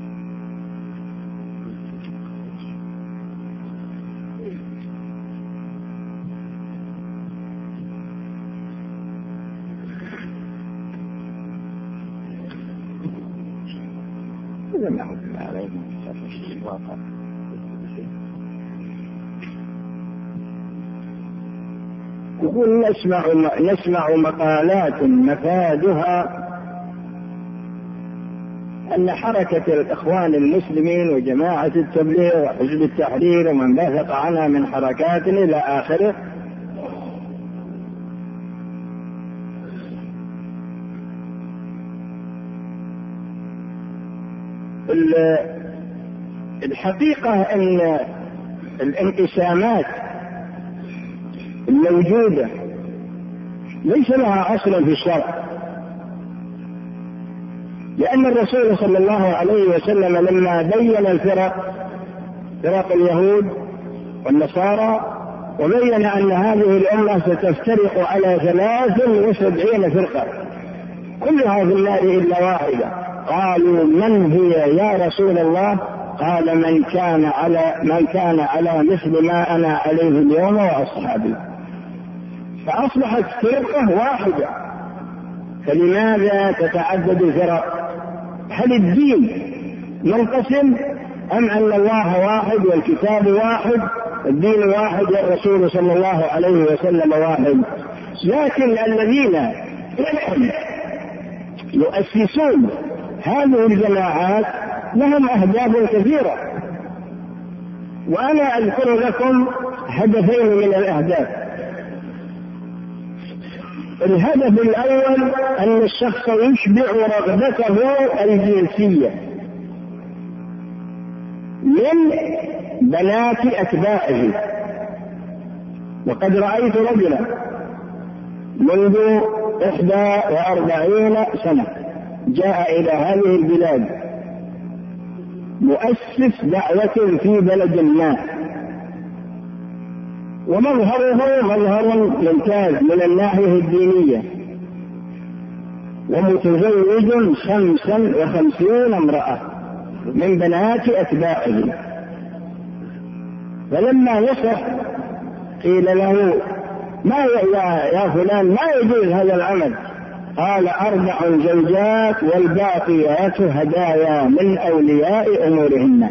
يقول: نسمع مقالات مفادها أن حركة الإخوان المسلمين وجماعة التبليغ وحزب التحرير ومن بثق عنها من حركات إلى آخره الحقيقة أن الانقسامات الموجودة ليس لها أصل في الشرع، لأن الرسول صلى الله عليه وسلم لما بين فرق اليهود والنصارى وبين أن هذه الأمة ستفترق على 73 فرقة كلها في النار إلا واحدة، قالوا: من هي يا رسول الله؟ قال: من كان على مثل ما أنا عليه اليوم وأصحابي. فأصبحت فرقة واحدة. فلماذا تتعدد الفرق؟ هل الدين منقسم أم أن الله واحد والكتاب واحد، الدين واحد والرسول صلى الله عليه وسلم واحد؟ لكن الذين يؤسسون هذه الجماعات لهم أهداف كثيرة، وأنا أذكر لكم هدفين من الأهداف. الهدف الأول أن الشخص يشبع رغبته الجنسية من بنات أتباعه. وقد رأيت رجلا منذ 41 سنة جاء إلى هذه البلاد مؤسس دعوة في بلد ما، ومظهره مظهر ممتاز من الناحية الدينية، ومتزوج 55 امرأة من بنات أتباعه. فلما وصل قيل له: ما يا فلان، ما يجوز هذا العمل. قال: 4 زوجات والباقيات هدايا من أولياء أمورهن.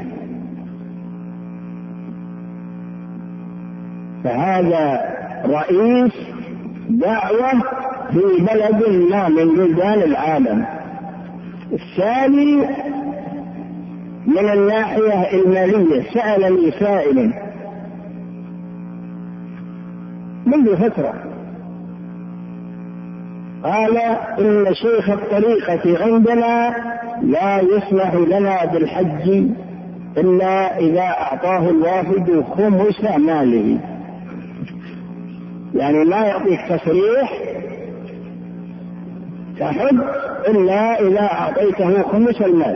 فهذا رئيس دعوة في بلد ما من بلدان العالم. الثاني من الناحية المالية، سألني سائل منذ فترة، قال: إن شيخ الطريقة عندنا لا يسمح لنا بالحج إلا إذا أعطاه الوافد 5 ماله. يعني ما يعطيك تصريح تحج إلا إذا أعطيته 5 المال.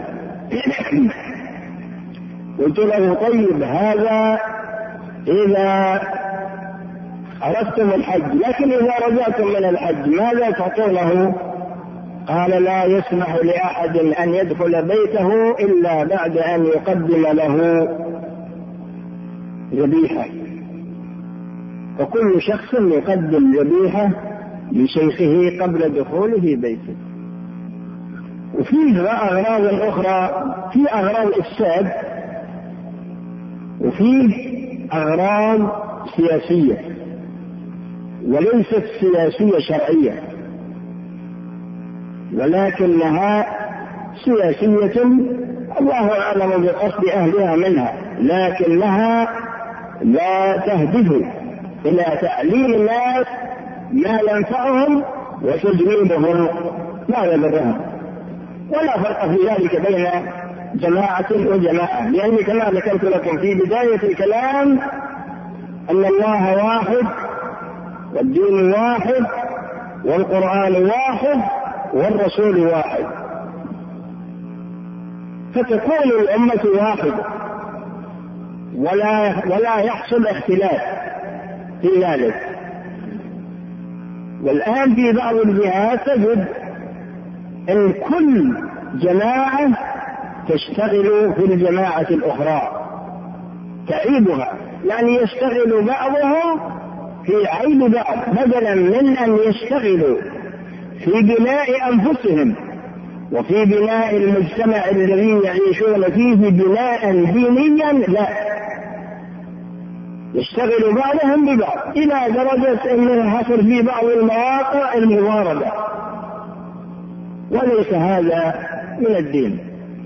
قلت له: طيب، هذا إذا أردتم الحج، لكن إذا رجعتم من الحج ماذا تعطونه؟ قال: لا يسمح لأحد أن يدخل بيته إلا بعد أن يقدم له ذبيحة، فكل شخص يقدم ذبيحة لشيخه قبل دخوله بيته. وفيه أغراض أخرى، في أغراض إفساد وفيه أغراض سياسية، وليست سياسية شرعية ولكنها سياسية الله أعلم بقصد أهلها منها، لكنها لا تهدف إلى تعليم الناس ما ينفعهم وتجنيبهم ما يضرهم. ولا فرق في ذلك بين جماعة وجماعة، لأني كما ذكرت لكم في بداية الكلام أن الله واحد والدين واحد والقرآن واحد والرسول واحد، فتكون الأمة واحدة ولا يحصل اختلاف في ذلك. والآن في بعض الجهات تجد أن كل جماعة تشتغل في الجماعة الأخرى، تعيبها، يعني يشتغل بعضهم في عيب بعض بدلا من أن يشتغلوا في بناء أنفسهم وفي بناء المجتمع الذي يعيشون فيه بناء دينيا. لا، يشتغل بعضهم ببعض إلى درجة أنه حصل في بعض المواقع المضاربة، وليس هذا من الدين.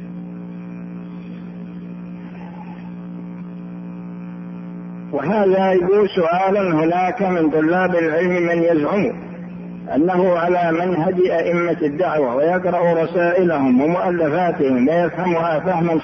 وهذا يقول سؤالا: هناك من طلاب العلم من يزعم أنه على منهج أئمة الدعوة ويقرأ رسائلهم ومؤلفاتهم ويفهمها فهما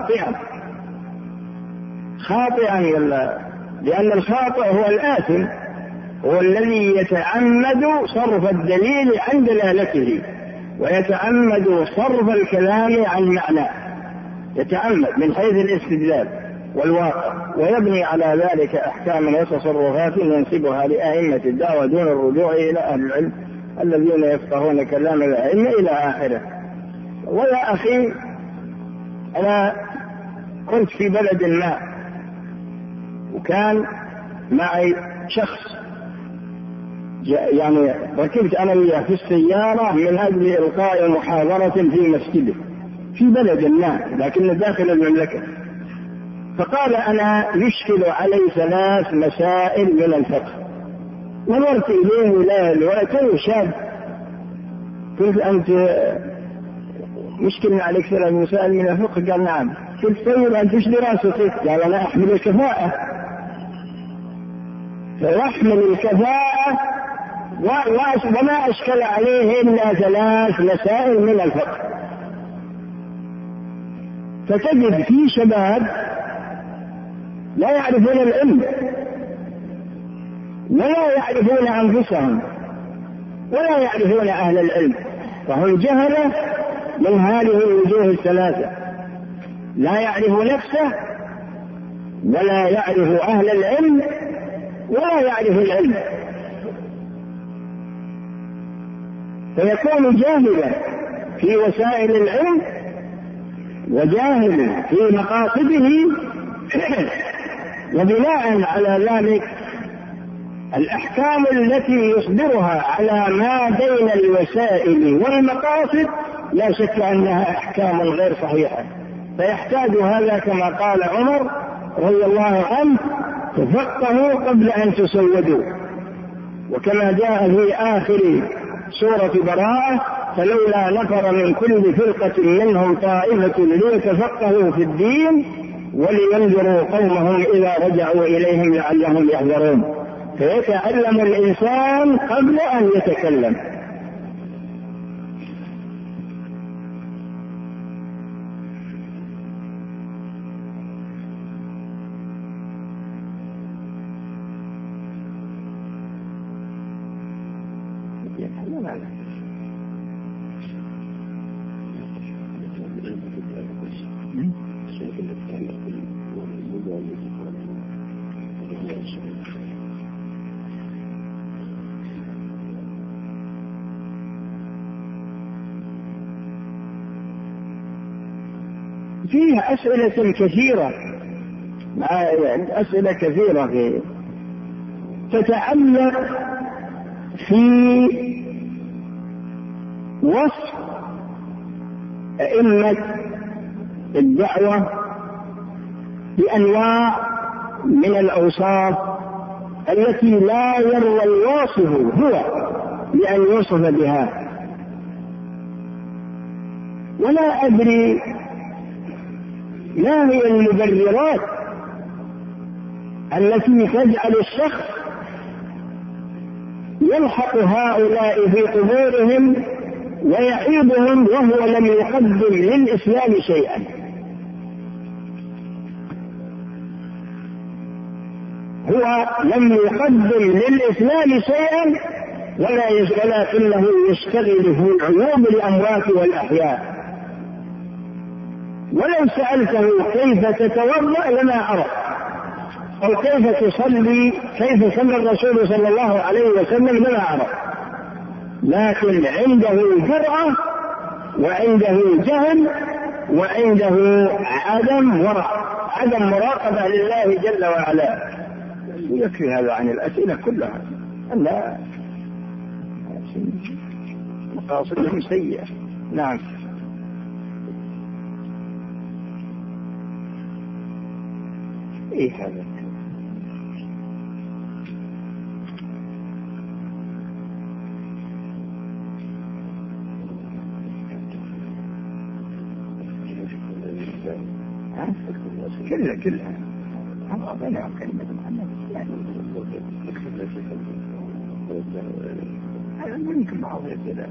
خاطئا لأن الخاطئ هو الآثم، هو الذي يتعمد صرف الدليل عن دلالته ويتعمد صرف الكلام عن معناه، يتعمد من حيث الاستدلال والواقع، ويبني على ذلك أحكاما وتصرفات ينسبها لأئمة الدعوة دون الرجوع إلى أهل العلم الذين يفقهون كلام الأئمة إلى آخره. ويا أخي، أنا كنت في بلد ما، وكان معي شخص يعني ركبت أنا وياه في السيارة من أجل إلقاء محاضرة في مسجده في بلد ما لكن داخل المملكة، فقال أنا يشكل علي 3 مسائل من الفقه. نظرت إليه ولكن شاب، قلت أنت مشكلة عليك 3 مسائل من الفقه؟ قال نعم. قلت طيب أنت إيش دراستك؟ قال أنا أحمل الكفاءة. فيحمل الكفاءة وما أشكل عليه إلا 3 مسائل من الفقه. فتجد في شباب لا يعرفون العلم ولا يعرفون أنفسهم ولا يعرفون أهل العلم، فهم جهلة من هذه الوجوه 3، لا يعرف نفسه ولا يعرف أهل العلم ولا يعرف العلم، فيكون جاهلا في وسائل العلم وجاهل في مقاصده. وبناء على ذلك الأحكام التي يصدرها على ما بين الوسائل والمقاصد لا شك أنها أحكام غير صحيحة، فيحتاج هذا كما قال عمر رضي الله عنه تفقهوا قبل أن تسودوا، وكما جاء في آخر سورة براءة فلولا نفر من كل فرقة منهم طائفة ليتفقهوا في الدين ولينذروا قومهم إذا رجعوا إليهم لعلهم يحذرون. فيتعلم الإنسان قبل أن يتكلم. فيها أسئلة كثيرة، أسئلة كثيرة فيه تتعلق في وصف أئمة الدعوة بأنواع من الأوصاف التي لا يروى الواصف هو بأن يوصف بها. ولا أدري ما هي المبررات التي تجعل الشخص يلحق هؤلاء في قبورهم ويعيبهم وهو لم يقدم للإسلام شيئا. هو لم يقدم للإسلام شيئا ولكنه يشتغل في العيوب الأموات والأحياء. ولو سألته كيف تتوضأ لما عرف، أو كيف تصلي، كيف صلى الرسول صلى الله عليه وسلم لما عرف، لكن عنده جرأة وعنده جهل وعنده عدم ورع، عدم مراقبة لله جل وعلا. يكفي هذا عن الأسئلة كلها، ألا مقاصدهم سيئة. نعم. إيه هذا؟ كلها أنا كلمة محمد هذا ممكن بعض كذا.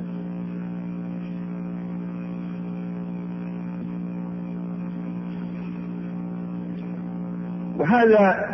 وهذا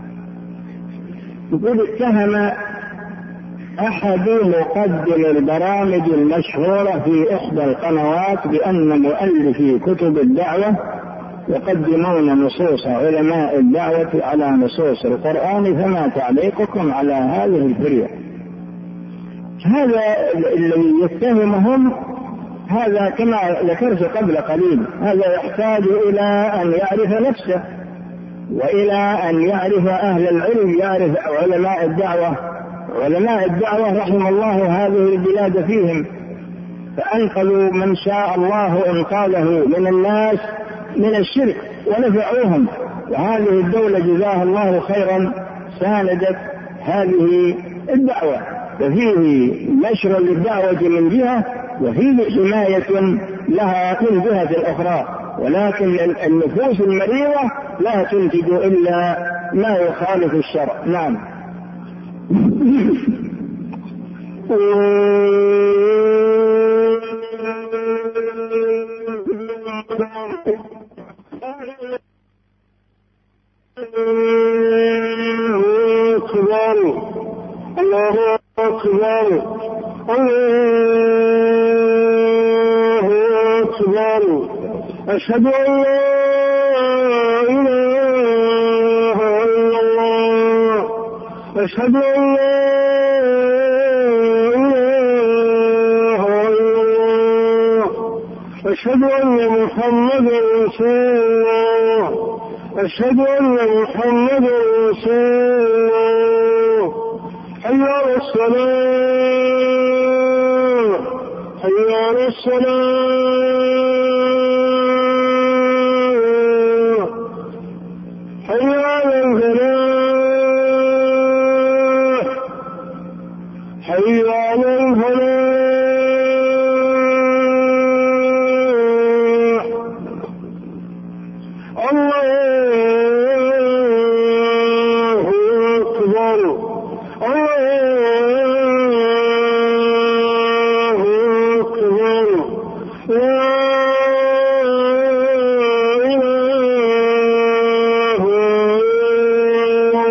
يقول اتهم أحد مقدم البرامج المشهورة في إحدى القنوات بأن مؤلفي كتب الدعوة يقدمون نصوص علماء الدعوة على نصوص القرآن، فما تعليقكم على هذه الفرية؟ هذا الذي يتهمهم هذا كما ذكرت قبل قليل، هذا يحتاج إلى أن يعرف نفسه وإلى أن يعرف أهل العلم، يعرف علماء الدعوة علماء الدعوة رحم الله هذه البلاد فيهم، فأنقذوا من شاء الله إنقاذه من الناس من الشرك ونفعوهم. وهذه الدولة جزاها الله خيرا ساندت هذه الدعوة، وفيه نشر للدعوة من جهة، وفيه حماية لها من جهة أخرى. ولكن النفوس المريضة لا تنتج إلا ما يخالف الشرع. نعم. الله أكبر الله أكبر أشهد أن لا إله إلا الله أشهد أن لا إله إلا الله أشهد أن محمدا رسول الله أشهد أن محمدا رسول الله حي على الصلاة حي على الصلاة حي على الفلاح حي على الفلاح. الله أكبر الله أكبر لا إله إلا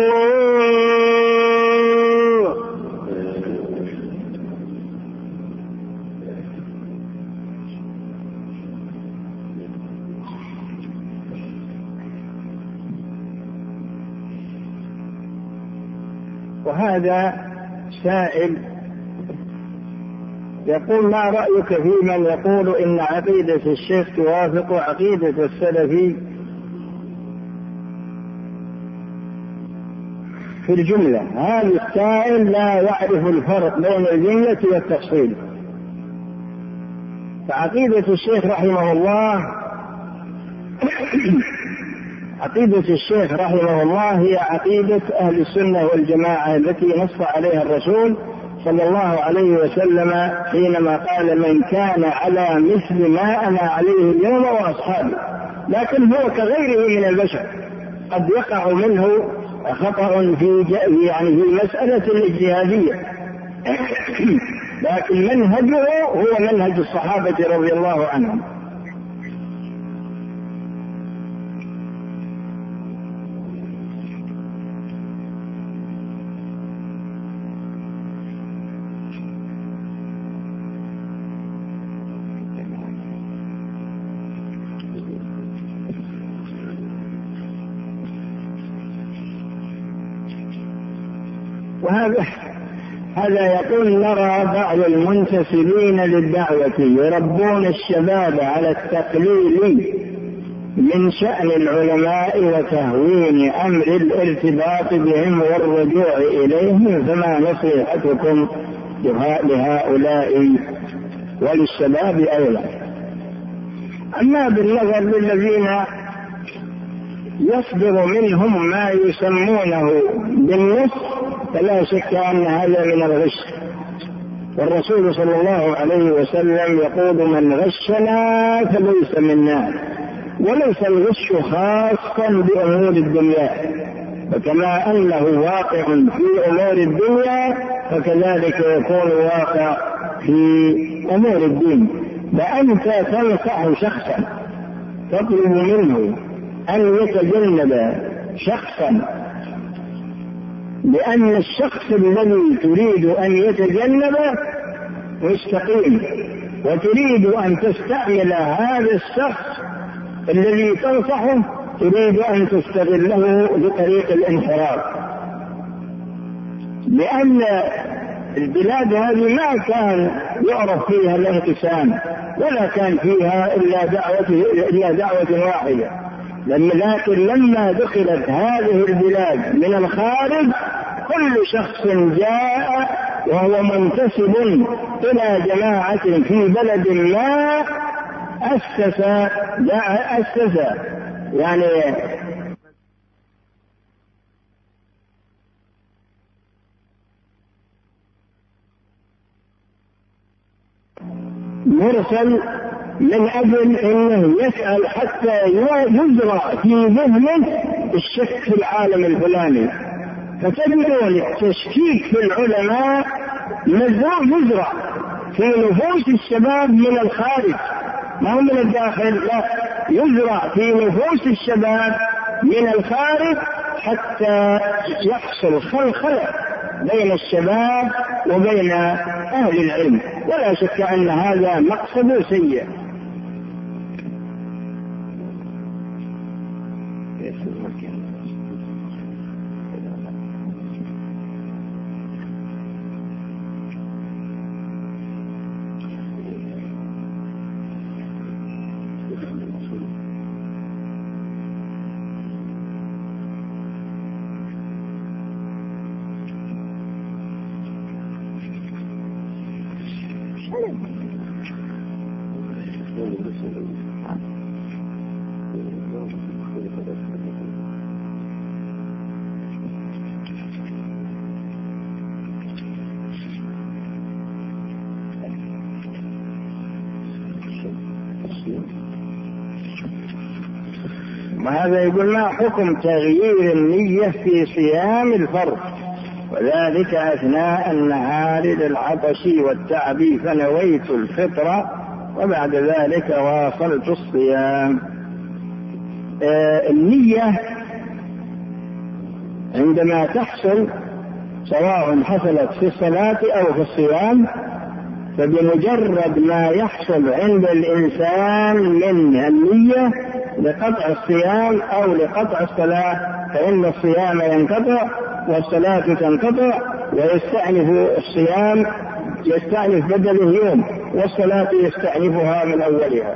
الله. وهذا سائل يقول: ما رأيك في من يقول إن عقيدة الشيخ توافق عقيدة السلفي في الجملة؟ هذا السائل لا يعرف الفرق بين الجملة والتفصيل. فعقيدة الشيخ رحمه الله عقيدة الشيخ رحمه الله هي عقيدة أهل السنة والجماعة التي نص عليها الرسول صلى الله عليه وسلم حينما قال: من كان على مثل ما أنا عليه اليوم وأصحابي. لكن هو كغيره من البشر، قد يقع منه خطأ في مسألة الاجتهادية، لكن منهجه هو منهج الصحابة رضي الله عنهم. هذا يقول: نرى بعض المنتسبين للدعوة يربون الشباب على التقليل من شأن العلماء وتهوين أمر الارتباط بهم والرجوع إليهم، فما نصيحتكم لهؤلاء وللشباب أولا؟ أما بالنظر للذين يصدر منهم ما يسمونه بالنصح فلا شك أن هذا من الغش، والرسول صلى الله عليه وسلم يقول: من غشنا فليس منا. وليس الغش خاصا بأمور الدنيا، فكما أنه واقع في أمور الدنيا فكذلك يكون واقع في أمور الدين. فأنت تنصح شخصا تطلب منه أن يتجنب شخصا لأن الشخص الذي تريد أن يتجنبه مستقيم، وتريد أن تستعمل هذا الشخص الذي تنصحه تريد أن تستغله بطريق الانحراف، لأن البلاد هذه ما كان يعرف فيها الانقسام ولا كان فيها إلا دعوة واحدة. لكن لما دخلت هذه البلاد من الخارج كل شخص جاء وهو منتسب إلى جماعة في بلد ما أسس يعني مرسل من أجل أنه يسأل حتى يزرع في ذهنه الشك في العالم الفلاني. فتجدون التشكيك في العلماء يزرع في نفوس الشباب من الخارج، ما هو من الداخل، لا، يزرع في نفوس الشباب من الخارج حتى يحصل خلخلة بين الشباب وبين أهل العلم. ولا شك أن هذا مقصد سيء. وهذا يقول ما حكم تغيير النية في صيام الفرض وذلك أثناء النهار للعطش والتعب فنويت الفطر وبعد ذلك واصلت الصيام. النية عندما تحصل سواء حصلت في الصلاة أو في الصيام، فبمجرد ما يحصل عند الإنسان من النية لقطع الصيام أو لقطع الصلاة فإن الصيام ينقطع والصلاة تنقطع، ويستأنف الصيام يستأنف بدله يوم والصلاة يستأنفها من أولها.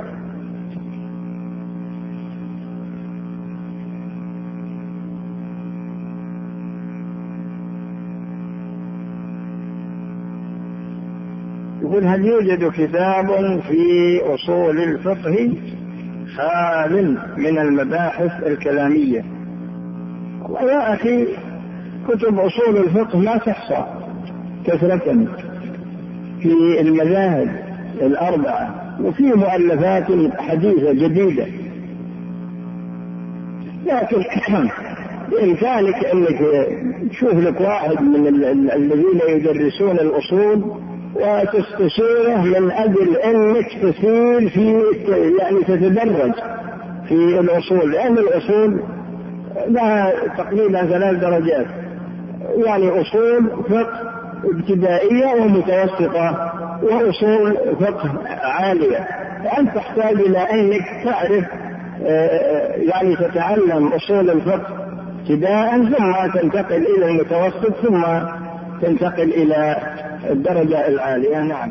يقول هل يوجد كتاب في أصول الفقه خال من المباحث الكلامية؟ والله يا أخي كتب أصول الفقه لا تحصى كثرة في المذاهب الأربعة، وفي مؤلفات حديثة جديدة، لكن بإمكانك أنك تشوف لك واحد من الذين يدرسون الأصول وتستشيره من أجل أنك تسير في يعني تتدرج في الأصول، لأن الأصول لها تقريبا 3 درجات، يعني أصول فقه ابتدائية ومتوسطة وأصول فقه عالية. فأنت تحتاج إلى أنك تعرف يعني تتعلم أصول الفقه ابتداء ثم تنتقل إلى المتوسط ثم تنتقل إلى الدرجة العالية. نعم.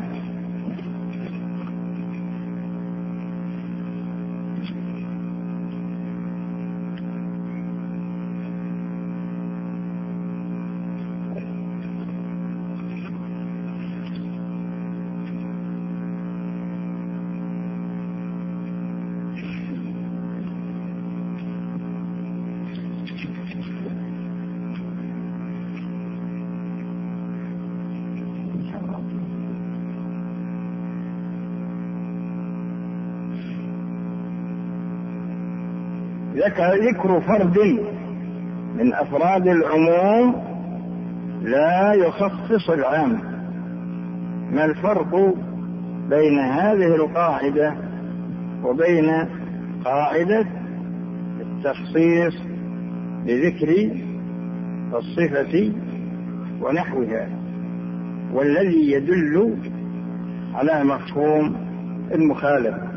ذكر فرد من أفراد العموم لا يخصص العام. ما الفرق بين هذه القاعدة وبين قاعدة التخصيص بذكر الصفة ونحوها والذي يدل على مفهوم المخالفة؟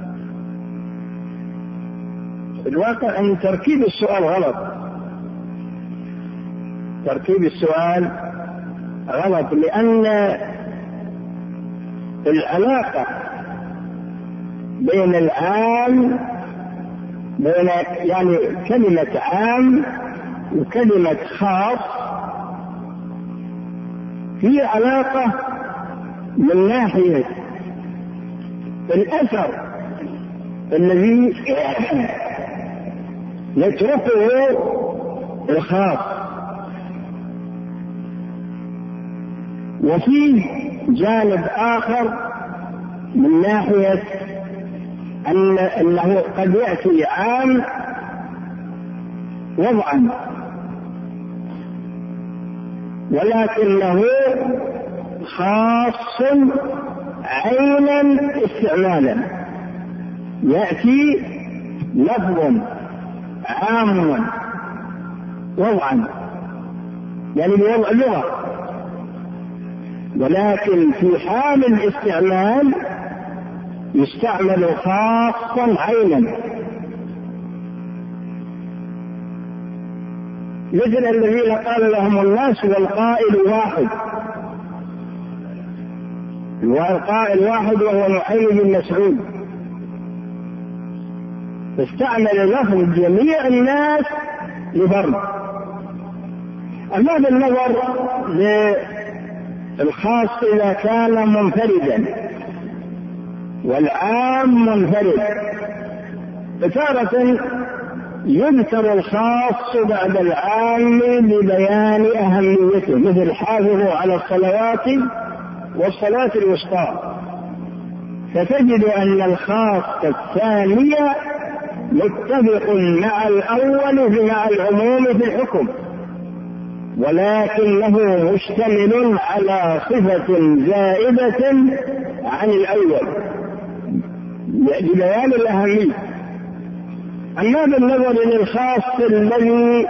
الواقع أن تركيب السؤال غلط، تركيب السؤال غلط، لأن العلاقة بين العام بين يعني كلمة عام وكلمة خاص في علاقة من ناحية الأثر الذي يتركه الخاص، وفيه جانب آخر من ناحية أنه قد يأتي عام وضعا ولكنه خاص عينا استعمالا، يأتي لفظ عام وضعا يعني بوضع لغة، ولكن في حال الاستعمال يستعمل خاصا عينا، مثل الذين قال لهم الناس والقائل واحد، والقائل واحد وهو نعيم بن مسعود، استعمل لفظ جميع الناس لفرد. أما بالنظر للخاص إذا كان منفردا والعام منفرد، فتارة يذكر الخاص بعد العام لبيان أهميته، مثل حافظوا على الصلوات والصلاة الوسطى، فتجد أن الخاص الثانية متفق مع الأول مع العموم في الحكم، ولكنه مشتمل على صفة زائدة عن الأول لبيان الأهمية. أما بالنظر للخاص الذي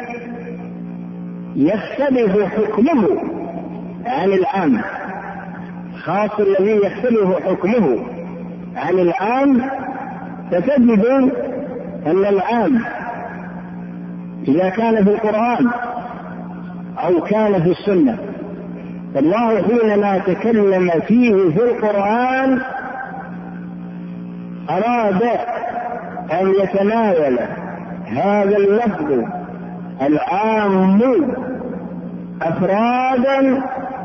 يختلف حكمه عن العام، خاص الذي يختلف حكمه عن العام، فتجد أن العام إذا كان في القرآن أو كان في السنة، فالله حينما تكلم فيه في القرآن أراد أن يتناول هذا اللفظ العام أفرادا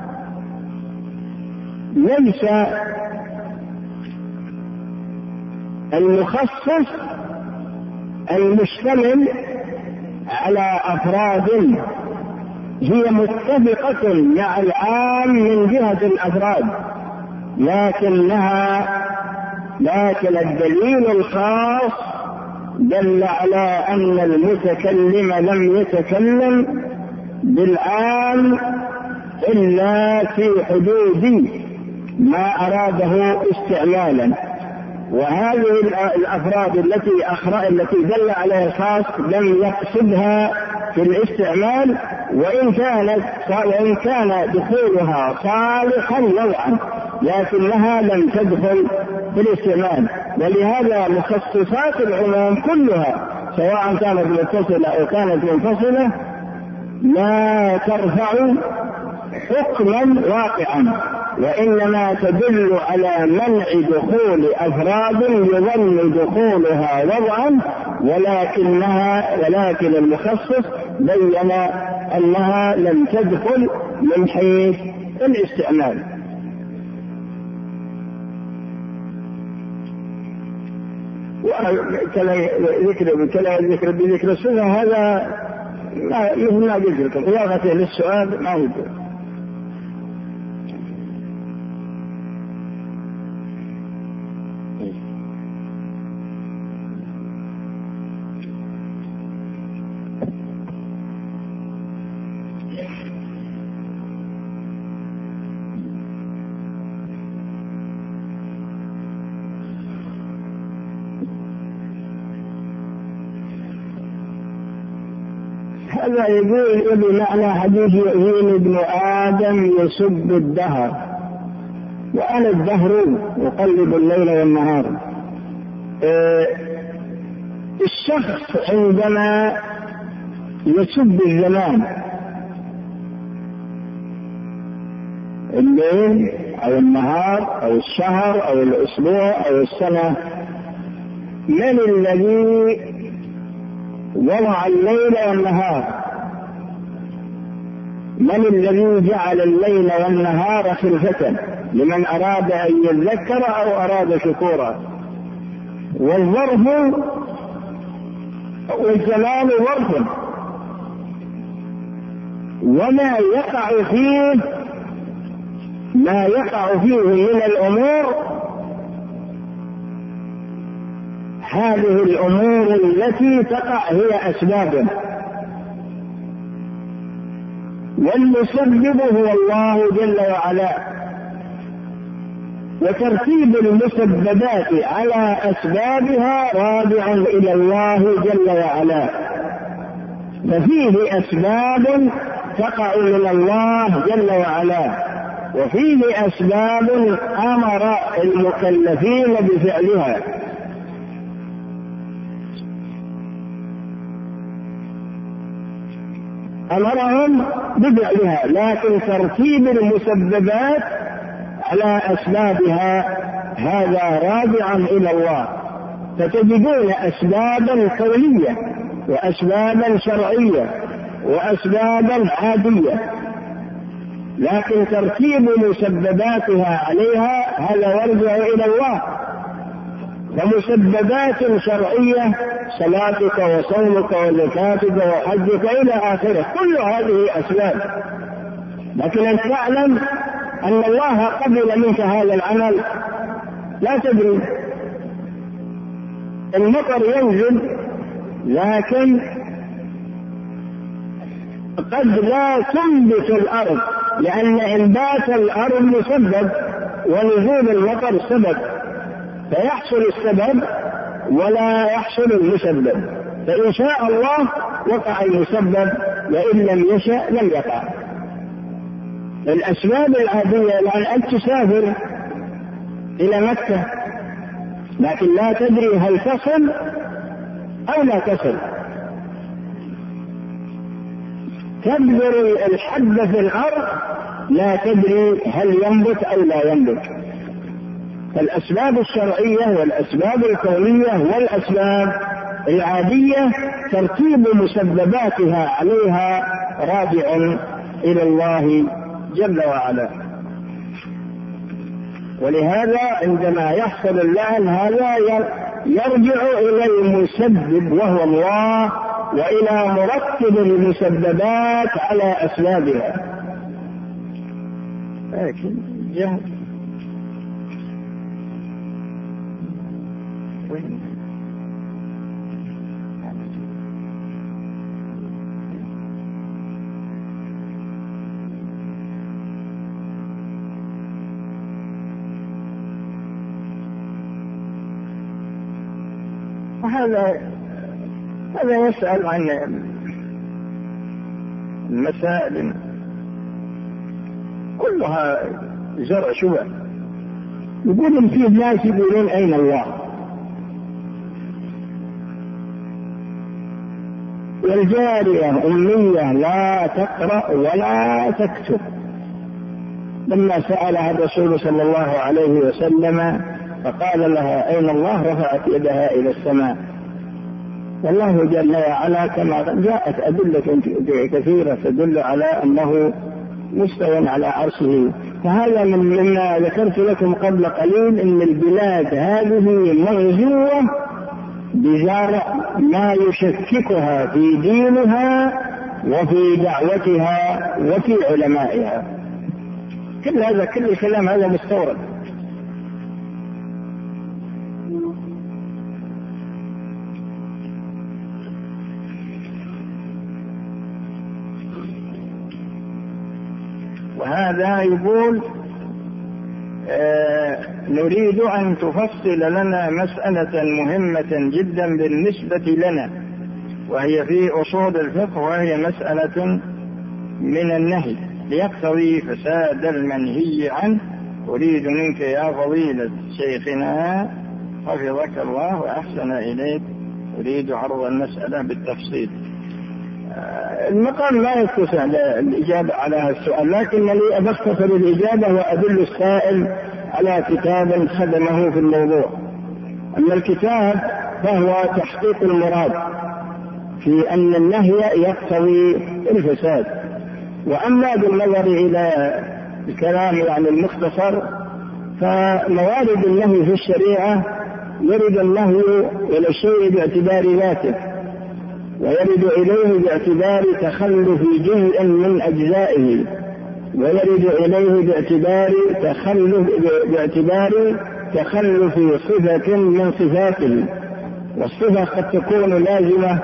ليس المخصص المشتمل على أفراد هي متفقة مع العام من جهة الأفراد، لكن الدليل الخاص دل على أن المتكلم لم يتكلم بالعام إلا في حدود ما أراده استعمالا، وهذه الأفراد التي دل عليها الخاص لم يقصدها في الاستعمال، وإن كان دخولها صالحا نوعا، لكنها لم تدخل في الاستعمال. ولهذا مخصصات العموم كلها سواء كانت متصلة أو كانت منفصلة لا ترفع حكما واقعا، وإنما تدل على منع دخول أفراد يظن دخولها وضعا، ولكن المخصص بين أنها لم تدخل من حيث الاستعمال. ذكر بذكر السنة هذا مثل ما قلت لكم، إضافته للسؤال ما يدل. هذا يقول بمعنى حديث يؤذيني ابن آدم يسب الدهر وأنا الدهر أقلب الليل والنهار. الشخص عندما يسب الزمان، الليل أو النهار أو الشهر أو الأسبوع أو السنة، من الذي وضع الليل والنهار؟ من الذي جعل الليل والنهار خلفة لمن أراد أن يذكر أو أراد شكورا. والظرف والزمان ظرف، وما يقع فيه من الأمور هذه الأمور التي تقع هي أسبابه، والمسبب هو الله جل وعلا. وترتيب المسببات على أسبابها راجع إلى الله جل وعلا، ففيه أسباب تقع من الله جل وعلا، وفيه أسباب أمر المكلفين بفعلها. أمرهم بفعلها، لكن ترتيب المسببات على أسبابها هذا راجع إلى الله. فتجدون أسبابا كونية وأسبابا شرعية وأسبابا عادية، لكن ترتيب مسبباتها عليها هذا يرجع إلى الله. فمسببات شرعية صلاتك وصومك وزكاتك وحجك إلى آخره، كل هذه أسباب، لكن أن تعلم أن الله قبل منك هذا العمل لا تدري. المطر ينزل، لكن قد لا تنبت الأرض، لأن إنبات الأرض مسبب ونزول المطر سبب، فيحصل السبب ولا يحصل المسبب. فإن شاء الله وقع المسبب، وإن لم يشاء لم يقع. الأسباب العادية لأن أنت تسافر إلى مكة، لكن لا تدري هل تصل أو لا تصل. تبذر الحب في الأرض، لا تدري هل ينبت أو لا ينبت. فالأسباب الشرعية والأسباب الكونية والأسباب العادية ترتيب مسبباتها عليها راجع إلى الله جل وعلا. ولهذا عندما يحصل اللعن هذا يرجع إلى المسبب وهو الله، وإلى مرتب المسببات على أسبابها. لكن جهل هذا يسأل عن المسائل كلها زرع شبه. يقول إن فيه ناس يقولون أين الله، والجارية أمية لا تقرأ ولا تكتب. لما سألها الرسول صلى الله عليه وسلم فقال لها أين الله، رفعت يدها إلى السماء. والله جل وعلا كما جاءت أدلة كثيرة تدل على أنه مستوى على عرشه. فهذا مما ذكرت لكم قبل قليل، أن البلاد هذه مغزوة بزارع ما يشككها في دينها وفي دعوتها وفي علمائها. كل كلام هذا مستورد. وهذا يقول نريد أن تفصل لنا مسألة مهمة جدا بالنسبة لنا، وهي في أصول الفقه، وهي مسألة من النهي ليقتضي فساد المنهي عنه. أريد منك يا فضيلة شيخنا حفظك الله وأحسن إليك، أريد عرض المسألة بالتفصيل. المقام لا يتسع الإجابة على هذا السؤال، لكنني أبسط الإجابة وأدل السائل على كتاب خدمه في الموضوع. أما الكتاب فهو تحقيق المراد في أن النهي يقتضي الفساد، وأما بالنظر إلى الكلام يعني المختصر، فموارد النهي في الشريعة يرد النهي إلى الشيء باعتبار ذاته، ويرد إليه باعتبار تخلف جزء من أجزائه، ويرد إليه باعتبار تخلف صفة من صفاته. والصفة قد تكون لازمة،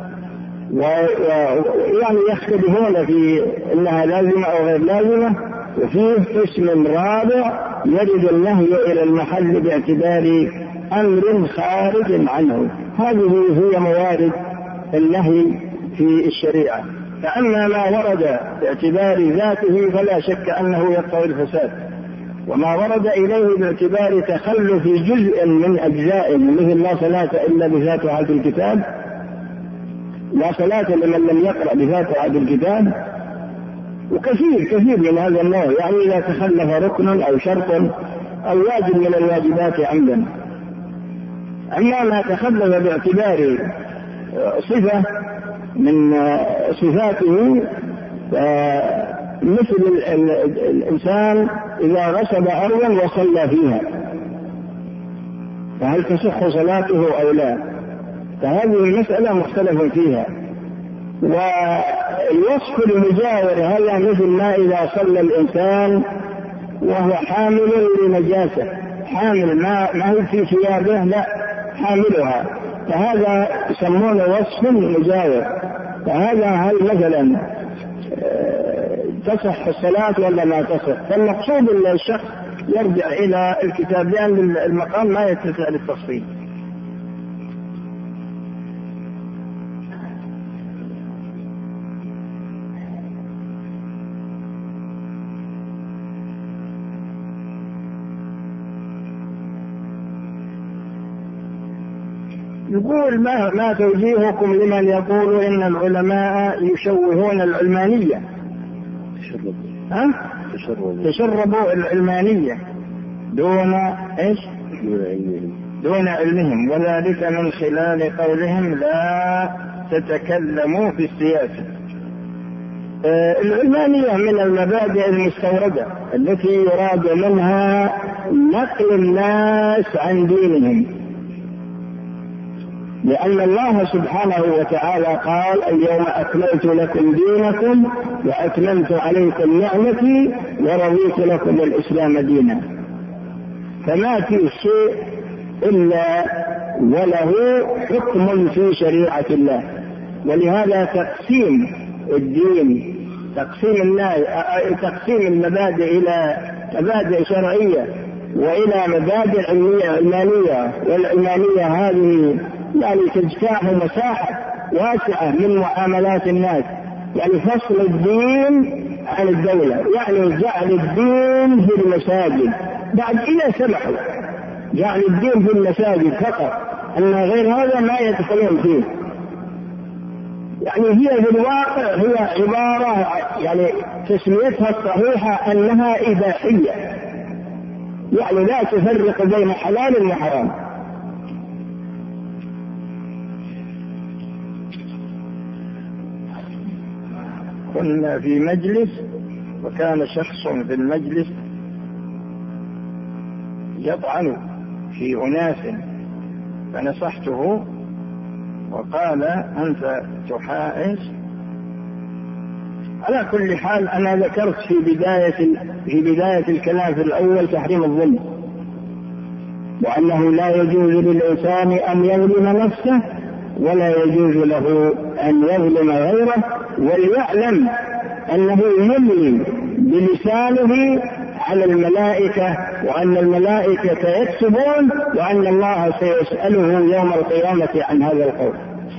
ويعني يختلفون في أنها لازمة أو غير لازمة. وفيه قسم رابع يرد النهي إلى المحل باعتبار أمر خارج عنه. هذه هي موارد النهي في الشريعة. فأما ما ورد باعتبار ذاته فلا شك أنه يقتضي الفساد، وما ورد إليه باعتبار تخلف جزء من أجزائه، مثل لا صلاة إلا بفاتحة الكتاب، لا صلاة لمن لم يقرأ بفاتحة الكتاب، وكثير من هذا النوع، يعني إذا تخلف ركن أو شرط أو واجب من الواجبات عمدا. أما ما تخلف باعتبار صفة من صفاته، مثل الإنسان إذا غصب أرضا وصلى فيها، فهل تصح صلاته أو لا؟ فهذه المسألة مختلف فيها. والوصف المجاور هذا مثل ما إذا صلى الإنسان وهو حامل لنجاسة، حامل ما هي في ثيابه، لا حاملها، فهذا يسمونه وصف مجاور. فهذا هل مثلا تصح الصلاة ولا ما تصح؟ فالمقصود أن الشخص يرجع إلى الكتاب، لأن المقام ما يتسع للتفصيل. يقول ما توجيهكم لمن يقول إن العلماء يشوهون العلمانية؟ تشربوا العلمانية دون إيش؟ دون علمهم، وذلك من خلال قولهم لا تتكلموا في السياسة. العلمانية من المبادئ المستوردة التي يراد منها نقل الناس عن دينهم، لأن الله سبحانه وتعالى قال اليوم أكملت لكم دينكم وأتممت عليكم نعمتي ورضيت لكم الإسلام دينا. فما في شيء إلا وله حكم في شريعة الله. ولهذا تقسيم الدين، تقسيم المبادئ إلى مبادئ شرعية وإلى مبادئ علمانية، والعلمانية هذه يعني تجتاح مساحة واسعة من معاملات الناس، يعني فصل الدين عن الدولة، يعني جعل الدين في المساجد، بعد إذا سمحوا جعل الدين في المساجد فقط، أن غير هذا ما يدخلون فيه. يعني هي في الواقع هي عبارة يعني تسميتها الصحيحة أنها إباحية، يعني لا تفرق بين حلال وحرام. كنا في مجلس وكان شخص في المجلس يطعن في أناس، فنصحته وقال أنت تحائز. على كل حال أنا ذكرت في بداية الكلام في الأول تحريم الظلم، وأنه لا يجوز للإنسان أن يظلم نفسه ولا يجوز له أن يظلم غيره، وليعلم أنه يملي بلسانه على الملائكة، وأن الملائكة يكتبون، وأن الله سيسأله يوم القيامة عن هذا القول.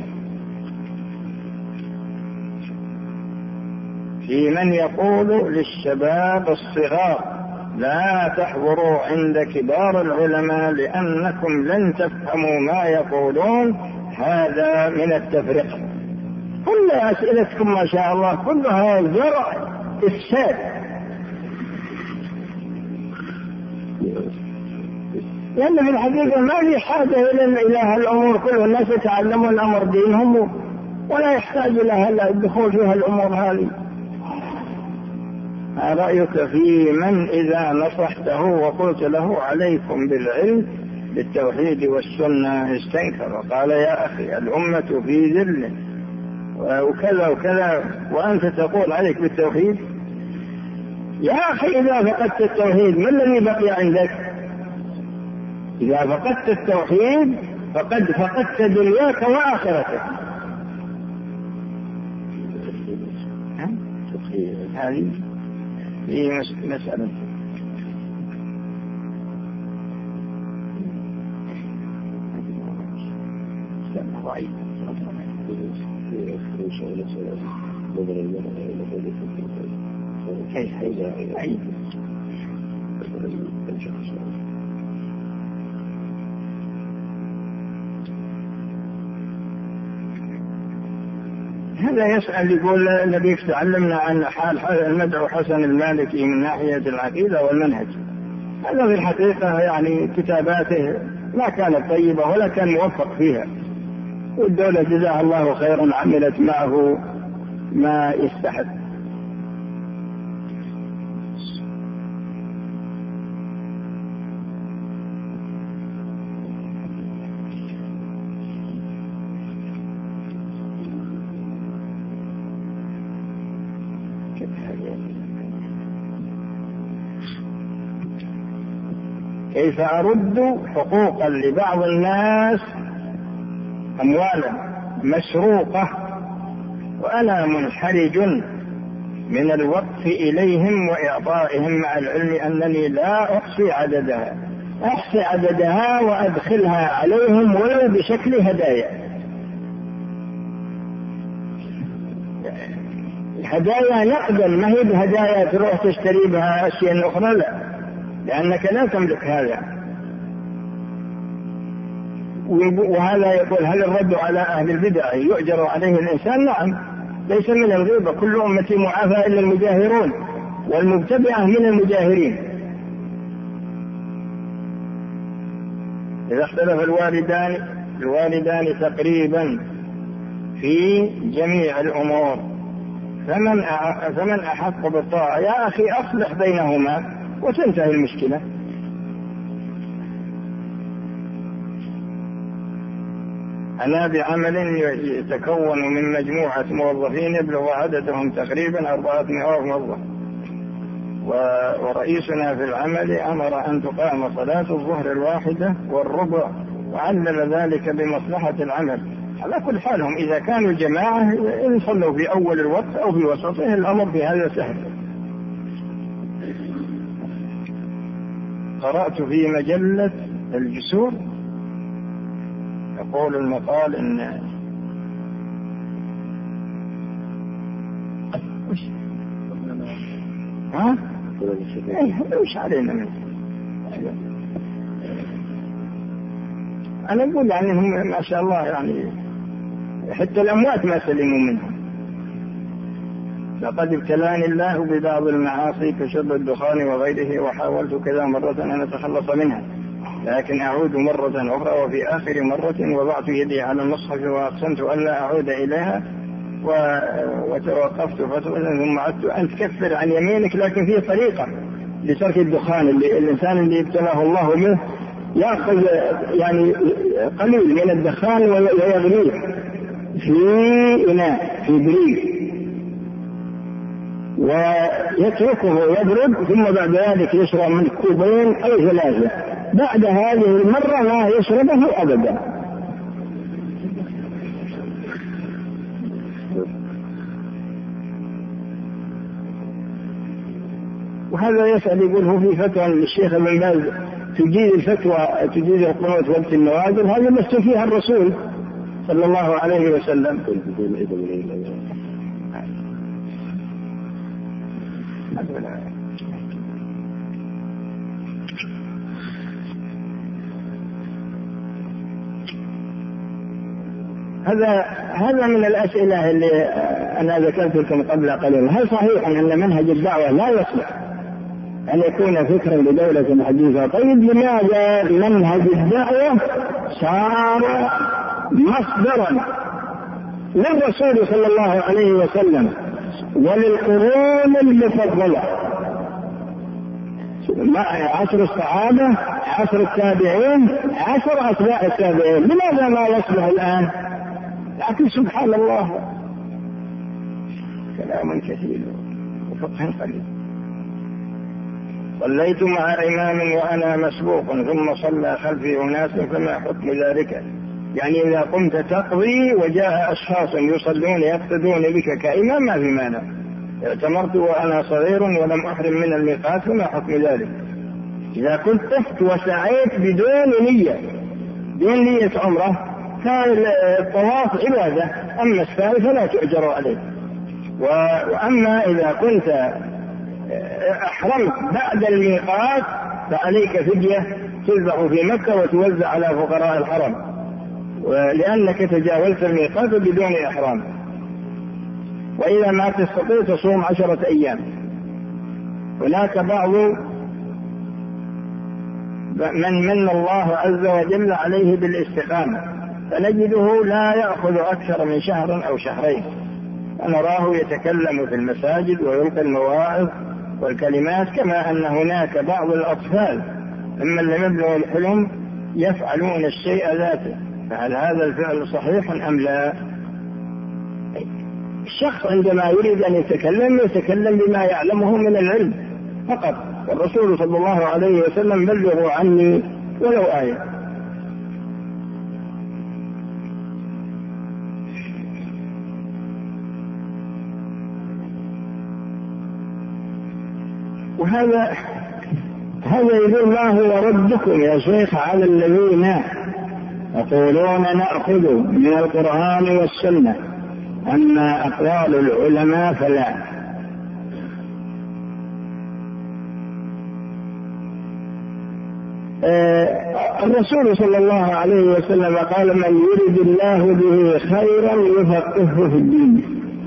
في من يقول للشباب الصغار لا تحضروا عند كبار العلماء لأنكم لن تفهموا ما يقولون، هذا من التفرقة. كل أسئلتكم ما شاء الله كلها زرع إفساد، لأن في الحقيقة ما في حاجة إلى هالأمور، كل الناس يتعلمون أمر دينهم ولا يحتاج إلى الدخول في هالأمور هذه. ما رأيك في من إذا نصحته وقلت له عليكم بالعلم بالتوحيد والسنة استنكر وقال يا أخي الأمة في ذل وكذا وكذا وأنت تقول عليك بالتوحيد؟ يا أخي إذا فقدت التوحيد ما الذي بقي عندك؟ إذا فقدت التوحيد فقد فقدت دنياك وآخرتك. هذه في مسألة هذا يسأل يقول نبيك تعلمنا عن حال المدعو حسن المالكي من ناحية العقيدة والمنهج. هذا في الحقيقة يعني كتاباته ما كانت طيبة ولا كان موفق فيها، والدولة جزاها الله خيرا عملت معه ما يستحق. كيف أرد حقوقا لبعض الناس أموالا مسروقة وأنا منحرج من الوقف إليهم وإعطائهم مع العلم أنني لا أحصي عددها وأدخلها عليهم ولو بشكل هدايا. الهدايا نقدا ما هي بهدايا تروح تشتري بها أشياء أخرى، لا، لأنك لا تملك هذا. وهذا يقول هل الرد على أهل البدع يؤجر عليه الإنسان؟ نعم، ليس من الغيبة، كل أمتي معافى إلا المجاهرون، والمبتدعة من المجاهرين. إذا اختلف الوالدان تقريبا في جميع الأمور فمن أحق بالطاعة؟ يا أخي أصلح بينهما وتنتهي المشكلة. أنا بعمل يتكون من مجموعة موظفين يبلغ عددهم تقريبا 400 موظف، ورئيسنا في العمل أمر أن تقام صلاة الظهر 1:15 وعلل ذلك بمصلحة العمل. على كل حالهم إذا كانوا جماعة إن صلوا في أول الوقت أو في وسطه الأمر في هذا سهل. قرأت في مجلة الجسور يقول المقال إن وش علينا منه؟ أنا أقول يعني هم ما شاء الله يعني حتى الأموات ما سلموا منهم. لقد ابتلاني الله ببعض المعاصي كشرب الدخان وغيره، وحاولت كذا مرة أن أتخلص منها، لكن أعود مرة أخرى، وفي آخر مرة وضعت يدي على المصحف وأقسمت أن لا أعود إليها وتوقفت فترة ثم عدت أن تكفر عن يمينك. لكن في طريقة لترك الدخان، الإنسان اللي ابتلاه الله منه يأخذ يعني قليل من الدخان ويغليه في إناء في بريق ويتركه يبرد، ثم بعد ذلك يشرب من كوبين أو 3. بعد هذه المرة لا يشربه أبدا. وهذا يسأل يقول هو في فتوى للشيخ ابن باز تجيز الفتوى تجيز القنوت وقت النوازل، هذا ما فيها الرسول صلى الله عليه وسلم. هذا من الأسئلة اللي أنا ذكرت لكم قبل قليل. هل صحيح أن منهج الدعوة لا يصلح أن يكون فكرا لدولة حديثة؟ طيب لماذا منهج الدعوة صار مصدرا للرسول صلى الله عليه وسلم وللقرون المفضلة؟ عصر الصحابة، عصر التابعين، عصر أتباع التابعين، لماذا ما يصلح الآن؟ لكن سبحان الله كلام كثير وفقه قليل. صليت مع إمام وأنا مسبوق ثم صلى خلفي أناس فما حكم ذلك؟ يعني إذا قمت تقضي وجاء أشخاص يصلون يقتدون بك كإمام ما في مانع. اعتمرت وأنا صغير ولم أحرم من الميقات فما حكم ذلك؟ إذا كنت طفت وسعيت بدون نية، بدون نية عمره، فالطواف عبادة، أما السعي فلا تؤجر عليه. وأما إذا كنت أحرمت بعد الميقات فعليك فدية تذبح في مكة وتوزع على فقراء الحرم، لأنك تجاوزت الميقات بدون إحرام. وإذا ما تستطيع تصوم 10 أيام. هناك بعض من الله عز وجل عليه بالاستقامة فنجده لا يأخذ أكثر من شهر أو شهرين، نراه يتكلم في المساجد ويلقي المواعظ والكلمات، كما أن هناك بعض الأطفال ممن لم يبلغوا الحلم يفعلون الشيء ذاته. فهل هذا الفعل صحيح أم لا؟ الشخص عندما يريد أن يتكلم بما يعلمه من العلم فقط. والرسول صلى الله عليه وسلم بلغوا عني ولو آية. وهذا يقول ما هو ردكم يا شيخ على الذين يقولون نأخذ من القرآن والسنة أما أقوال العلماء فلا؟ الرسول صلى الله عليه وسلم قال من يرد الله به خيرا يفقهه في الدين.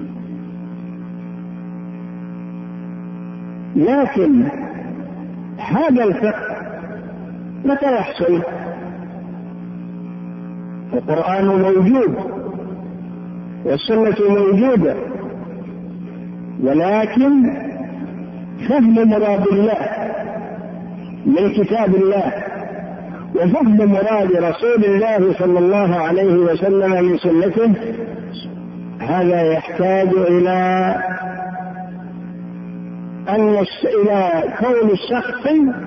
لكن هذا الفقه متى يحصل؟ القرآن موجود والسنة موجودة، ولكن فهم مراد الله من كتاب الله وفهم مراد رسول الله صلى الله عليه وسلم من سنته، هذا يحتاج إلى كون الشخص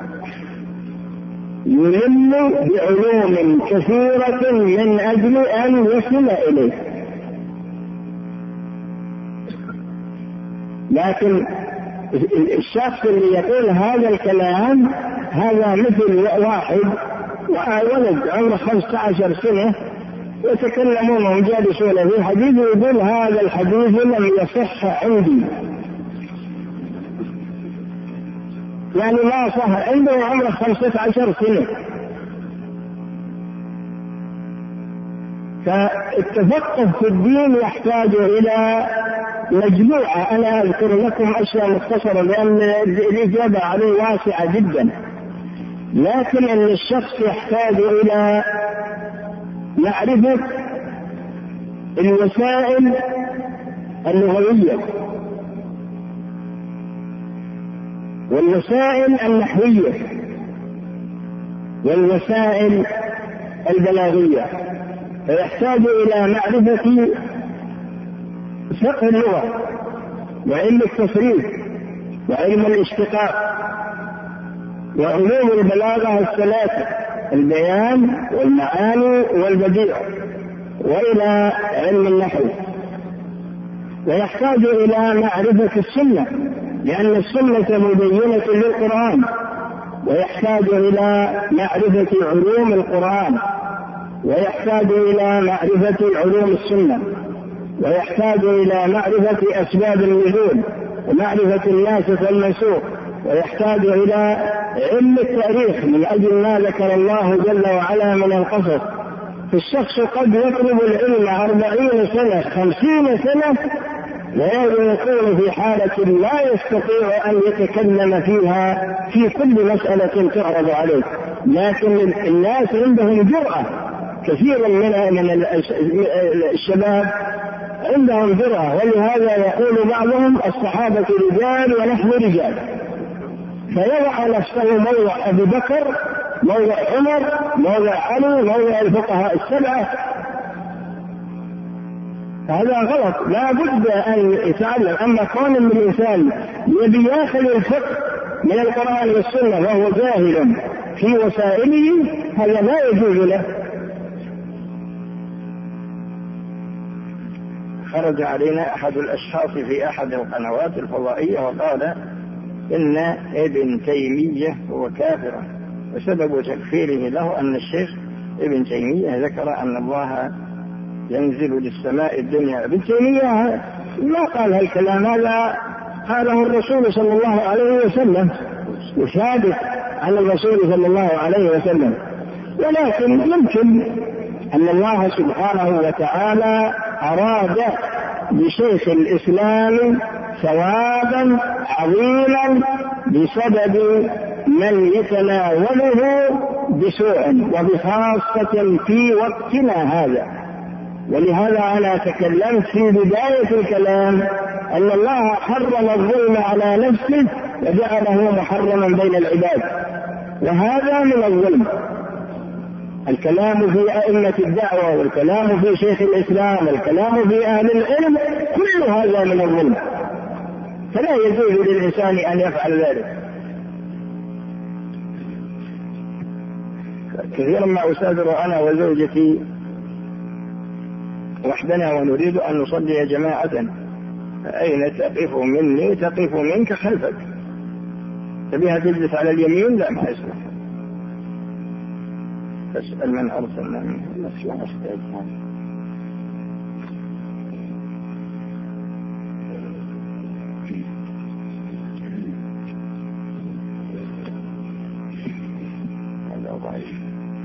يلم بعلوم كثيرة من أجل أن يصل إليه. لكن الشخص اللي يقول هذا الكلام هذا مثل واحد ولد عمره 15 سنة يتكلمون ومجالسون في حديث يقول هذا الحديث لم يصح عندي، يعني ما صح عنده عمره 15 سنة. فالتفقه في الدين يحتاج إلى مجموعة. أنا أذكر لكم أشياء مختصرة لأن الإجابة عليه واسعة جدا، لكن أن الشخص يحتاج إلى معرفة الوسائل اللغوية والوسائل النحوية والوسائل البلاغية، فيحتاج إلى معرفة فقه اللغة وعلم التصريف وعلم الاشتقاق وعلوم البلاغة الثلاثة، البيان والمعاني والبديع، وإلى علم النحو. ويحتاج إلى معرفة السنة لأن السنة مبينة للقرآن، ويحتاج إلى معرفة علوم القرآن، ويحتاج إلى معرفة علوم السنة، ويحتاج إلى معرفة أسباب النزول ومعرفة الناسخ والمنسوخ، ويحتاج إلى علم التاريخ من أجل ما ذكر الله جل وعلا من القصص. فالشخص قد يطلب العلم 40 سنة 50 سنة ويكون في حالة لا يستطيع أن يتكلم فيها في كل مسألة تعرض عليه. لكن الناس عندهم جرأة، كثير من الشباب عندهم جرأة، ولهذا يقول بعضهم الصحابة رجال ونحن رجال. فيضع نفسه موضع أبي بكر، موضع عمر، موضع علي، موضع الفقهاء السبعة. هذا غلط، لا بد أن يتعلم. أما كون من الإنسان يبي ياخذ الفقه من القرآن والسنة وهو جاهل في وسائله، هذا لا يجوز له. خرج علينا أحد الأشخاص في أحد القنوات الفضائية وقال إن ابن تيمية هو كافر، وسبب تكفيره له أن الشيخ ابن تيمية ذكر أن الله ينزل للسماء الدنيا. ابن تيمية ما قال هالكلام، هذا قاله الرسول صلى الله عليه وسلم، يشابه على الرسول صلى الله عليه وسلم. ولكن يمكن أن الله سبحانه وتعالى أراد لشيخ الإسلام ثوابا عظيما بسبب من يتناوله بسوء، وبخاصة في وقتنا هذا. ولهذا أنا تكلمت في بداية الكلام أن الله حرم الظلم على نفسه وجعله محرما بين العباد، وهذا من الظلم. الكلام في أئمة الدعوة، والكلام في شيخ الإسلام، والكلام في أهل العلم، كل هذا من الظلم، فلا يجوز للإنسان أن يفعل ذلك. كثيرا ما أسافر أنا وزوجتي وحدنا ونريد أن نصلي جماعة، أين تقف مني تقف منك خلفك، تبيها تجلس على اليمين، لا ما يصلح. فاسأل من أرسلنا منه نفسه أحتاج. هذا ضعيف.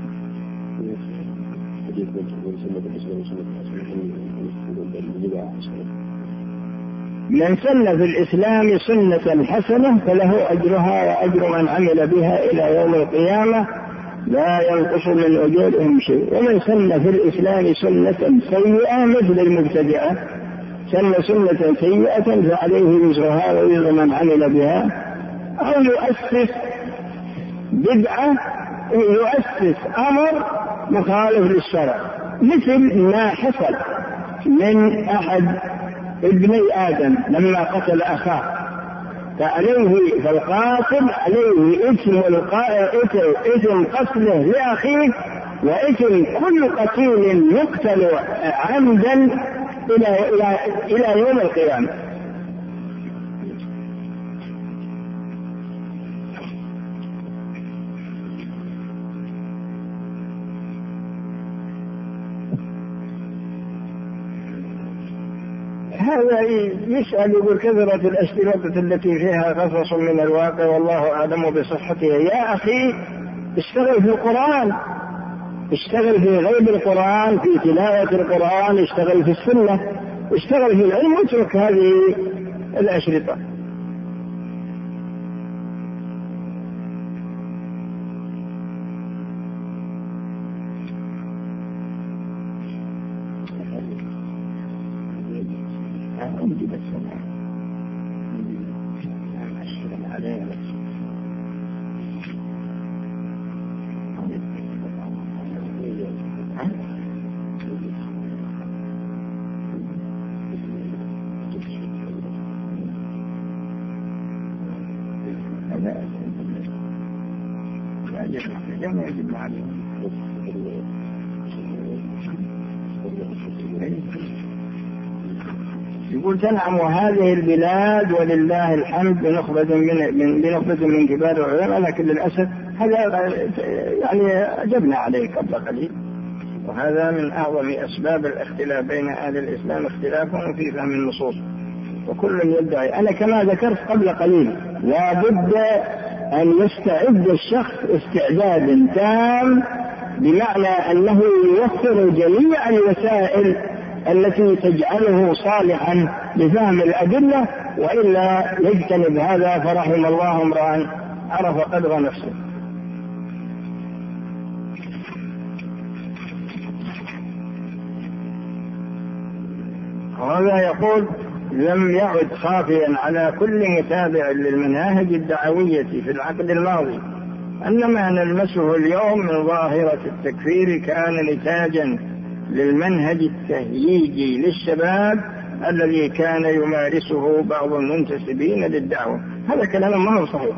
من سن في الإسلام سنة حسنة فله أجرها وأجر من عمل بها إلى يوم القيامة لا ينقص من أجورهم شيء. ومن سن في الإسلام سنة سيئة مثل المبتدعة سن سنة سيئة فعليه وزرها ووزر من عمل بها، أو يؤسس بدعة، يؤسس أمر مخالف للشرع، مثل ما حصل من أحد ابني آدم لما قتل أخاه، فالقاتل عليه إثم قتله لأخيه وإثم كل قتيل يقتل عمدا إلى يوم القيامة. هذا يسأل يقول كثرة الأشرطة التي فيها قصص من الواقع والله أعلم بصحتها. يا أخي اشتغل في القرآن، اشتغل في غيب القرآن، في تلاوة القرآن، اشتغل في السنة، اشتغل في العلم، واترك هذه الأشرطة. يقول تنعم هذه البلاد ولله الحمد بنخبة من كبار العلماء، لكن للأسف هذا يعني أجبنا عليه قبل قليل، وهذا من أعظم أسباب الاختلاف بين أهل الإسلام، اختلافهم في فهم النصوص، وكل يدعي. أنا كما ذكرت قبل قليل لا بد أن يستعد الشخص استعداد تام، بمعنى أنه يوفر جميع الوسائل التي تجعله صالحا لفهم الأدلة، وإلا يجتنب هذا. فرحم الله امرأ عرف قدر نفسه. وهذا يقول لم يعد خافيا على كل متابع للمناهج الدعوية في العقد الماضي أن ما نلمسه اليوم من ظاهرة التكفير كان نتاجا للمنهج التهييجي للشباب الذي كان يمارسه بعض المنتسبين للدعوة. هذا كلام ما هو صحيح.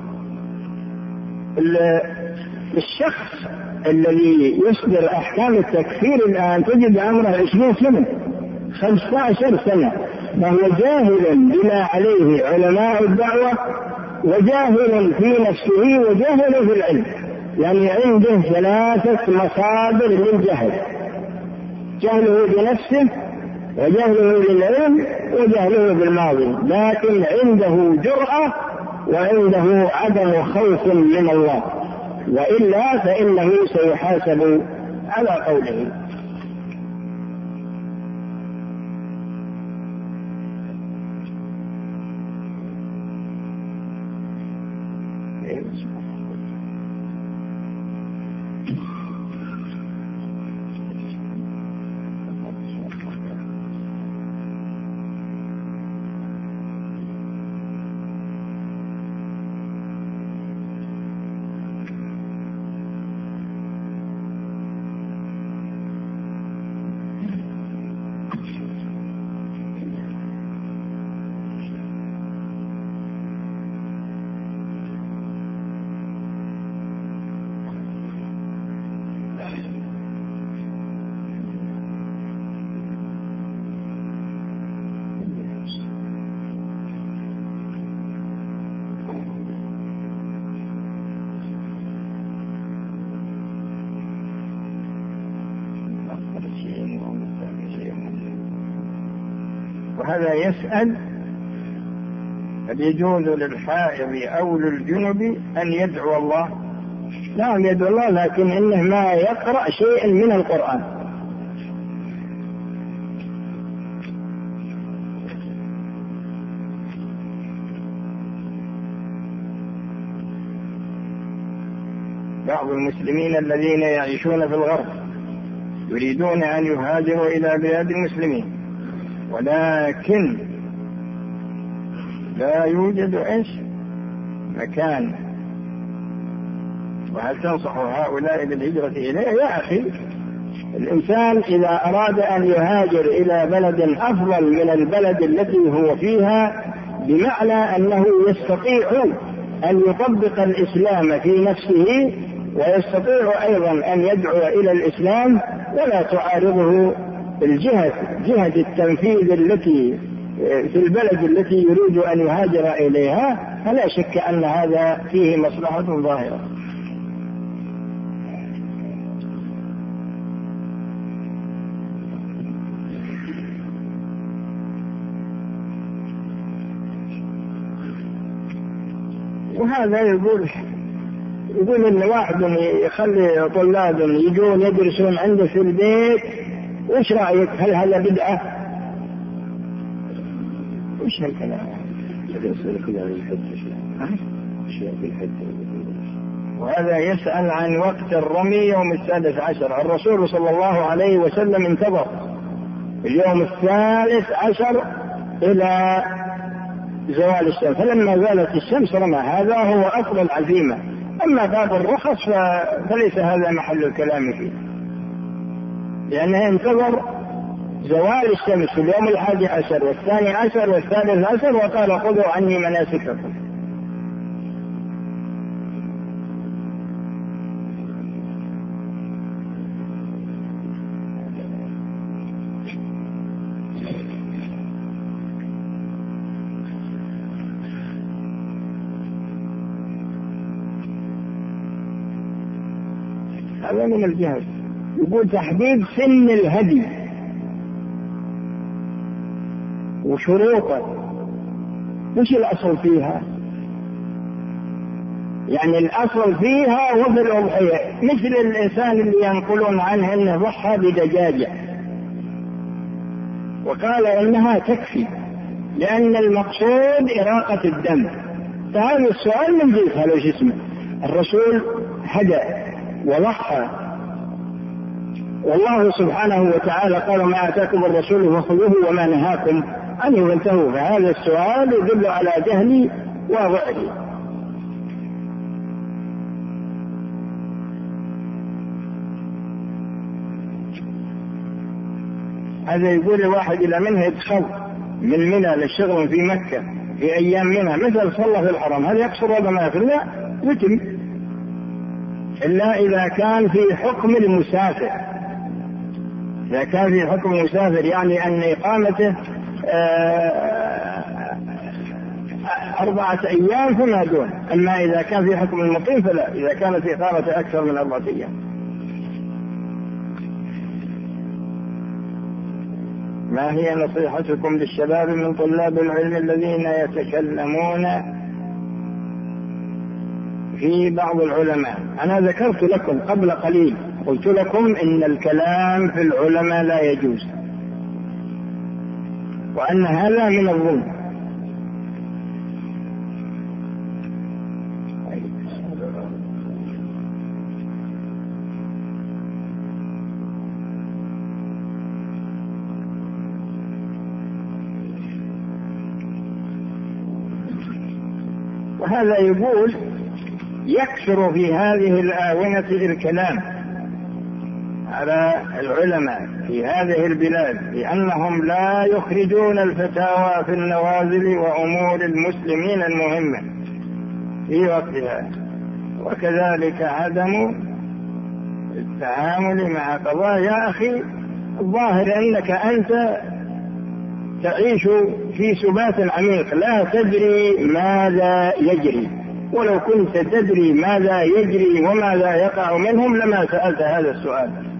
الشخص الذي يصدر أحكام التكفير الآن تجد عمره 20 سنة 15 سنة، وهو جاهل بما عليه علماء الدعوة، وجاهل في نفسه وجاهل في العلم، يعني عنده 3 مصادر للجهل: جهله بنفسه، وجهله بالعلم، وجهله بالماضي، لكن عنده جرأة وعنده عدم خوف من الله، وإلا فإنه سيحاسب على قوله. وهذا يسأل: هل يجوز للحائض أو للجنب أن يدعو الله؟ نعم يدعو الله، لكن إنه ما يقرأ شيئا من القرآن. بعض المسلمين الذين يعيشون في الغرب يريدون أن يهاجروا إلى بلاد المسلمين، ولكن لا يوجد مكان. وهل تنصح هؤلاء بالهجرة إليه؟ يا أخي، الإنسان إذا أراد أن يهاجر إلى بلد أفضل من البلد التي هو فيها، بمعنى أنه يستطيع أن يطبق الإسلام في نفسه، ويستطيع أيضا أن يدعو إلى الإسلام، ولا تعارضه جهة التنفيذ التي في البلد التي يريد أن يهاجر إليها، فلا شك أن هذا فيه مصلحة ظاهرة. وهذا يقول إن واحد يخلي طلاب يجون يدرسون عنده في البيت، وش رأيك؟ هل هذا بدعة؟ وش هالكلام؟ وهذا يسأل عن وقت الرمي يوم 16. الرسول صلى الله عليه وسلم انتظر اليوم 13 إلى زوال الشمس، فلما زالت الشمس رمى. هذا هو أصل العزيمة. أما باب الرخص فليس هذا محل الكلام فيه، لأنه انتظر زوال الشمس في اليوم 11 وال12 وال13 وقال: خذوا عني مناسككم. هذا من الجهل. يقول: تحديد سن الهدي وشروطه، وش الأصل فيها؟ يعني الأصل فيها وفي الأضحية، مثل الإنسان اللي ينقلون عنه أنه ضحى بدجاجة وقال إنها تكفي لأن المقصود إراقة الدم. فهذا السؤال من جنسها لو اسمه. الرسول هدى وضحى، والله سبحانه وتعالى قال: ما آتاكم الرسول فخذوه وما نهاكم أن ينتهوا، فهذا السؤال يدل على جهلي وضعفي. هذا يقول الواحد إلى منها يتخذ من منى للشغل في مكة في أيام منها مثل صلى في الحرم، هل يقصر ولا ما يقصر؟ لا، يتم، إلا إذا كان في حكم المسافر. إذا كان في حكم المسافر يعني أن إقامته 4 أيام فما دون. أما إذا كان في حكم المقيم فلا، إذا كانت إقامته أكثر من 4 أيام. ما هي نصيحتكم للشباب من طلاب العلم الذين يتكلمون في بعض العلماء؟ أنا ذكرت لكم قبل قليل، قلت لكم إن الكلام في العلماء لا يجوز، وأن هذا من الظلم. وهذا يقول يكثر في هذه الآونة الكلام على العلماء في هذه البلاد لأنهم لا يخرجون الفتاوى في النوازل وأمور المسلمين المهمة في وقتها، وكذلك عدم التعامل مع قضايا. يا أخي، الظاهر أنك أنت تعيش في سبات عميق، لا تدري ماذا يجري، ولو كنت تدري ماذا يجري وماذا يقع منهم لما سألت هذا السؤال.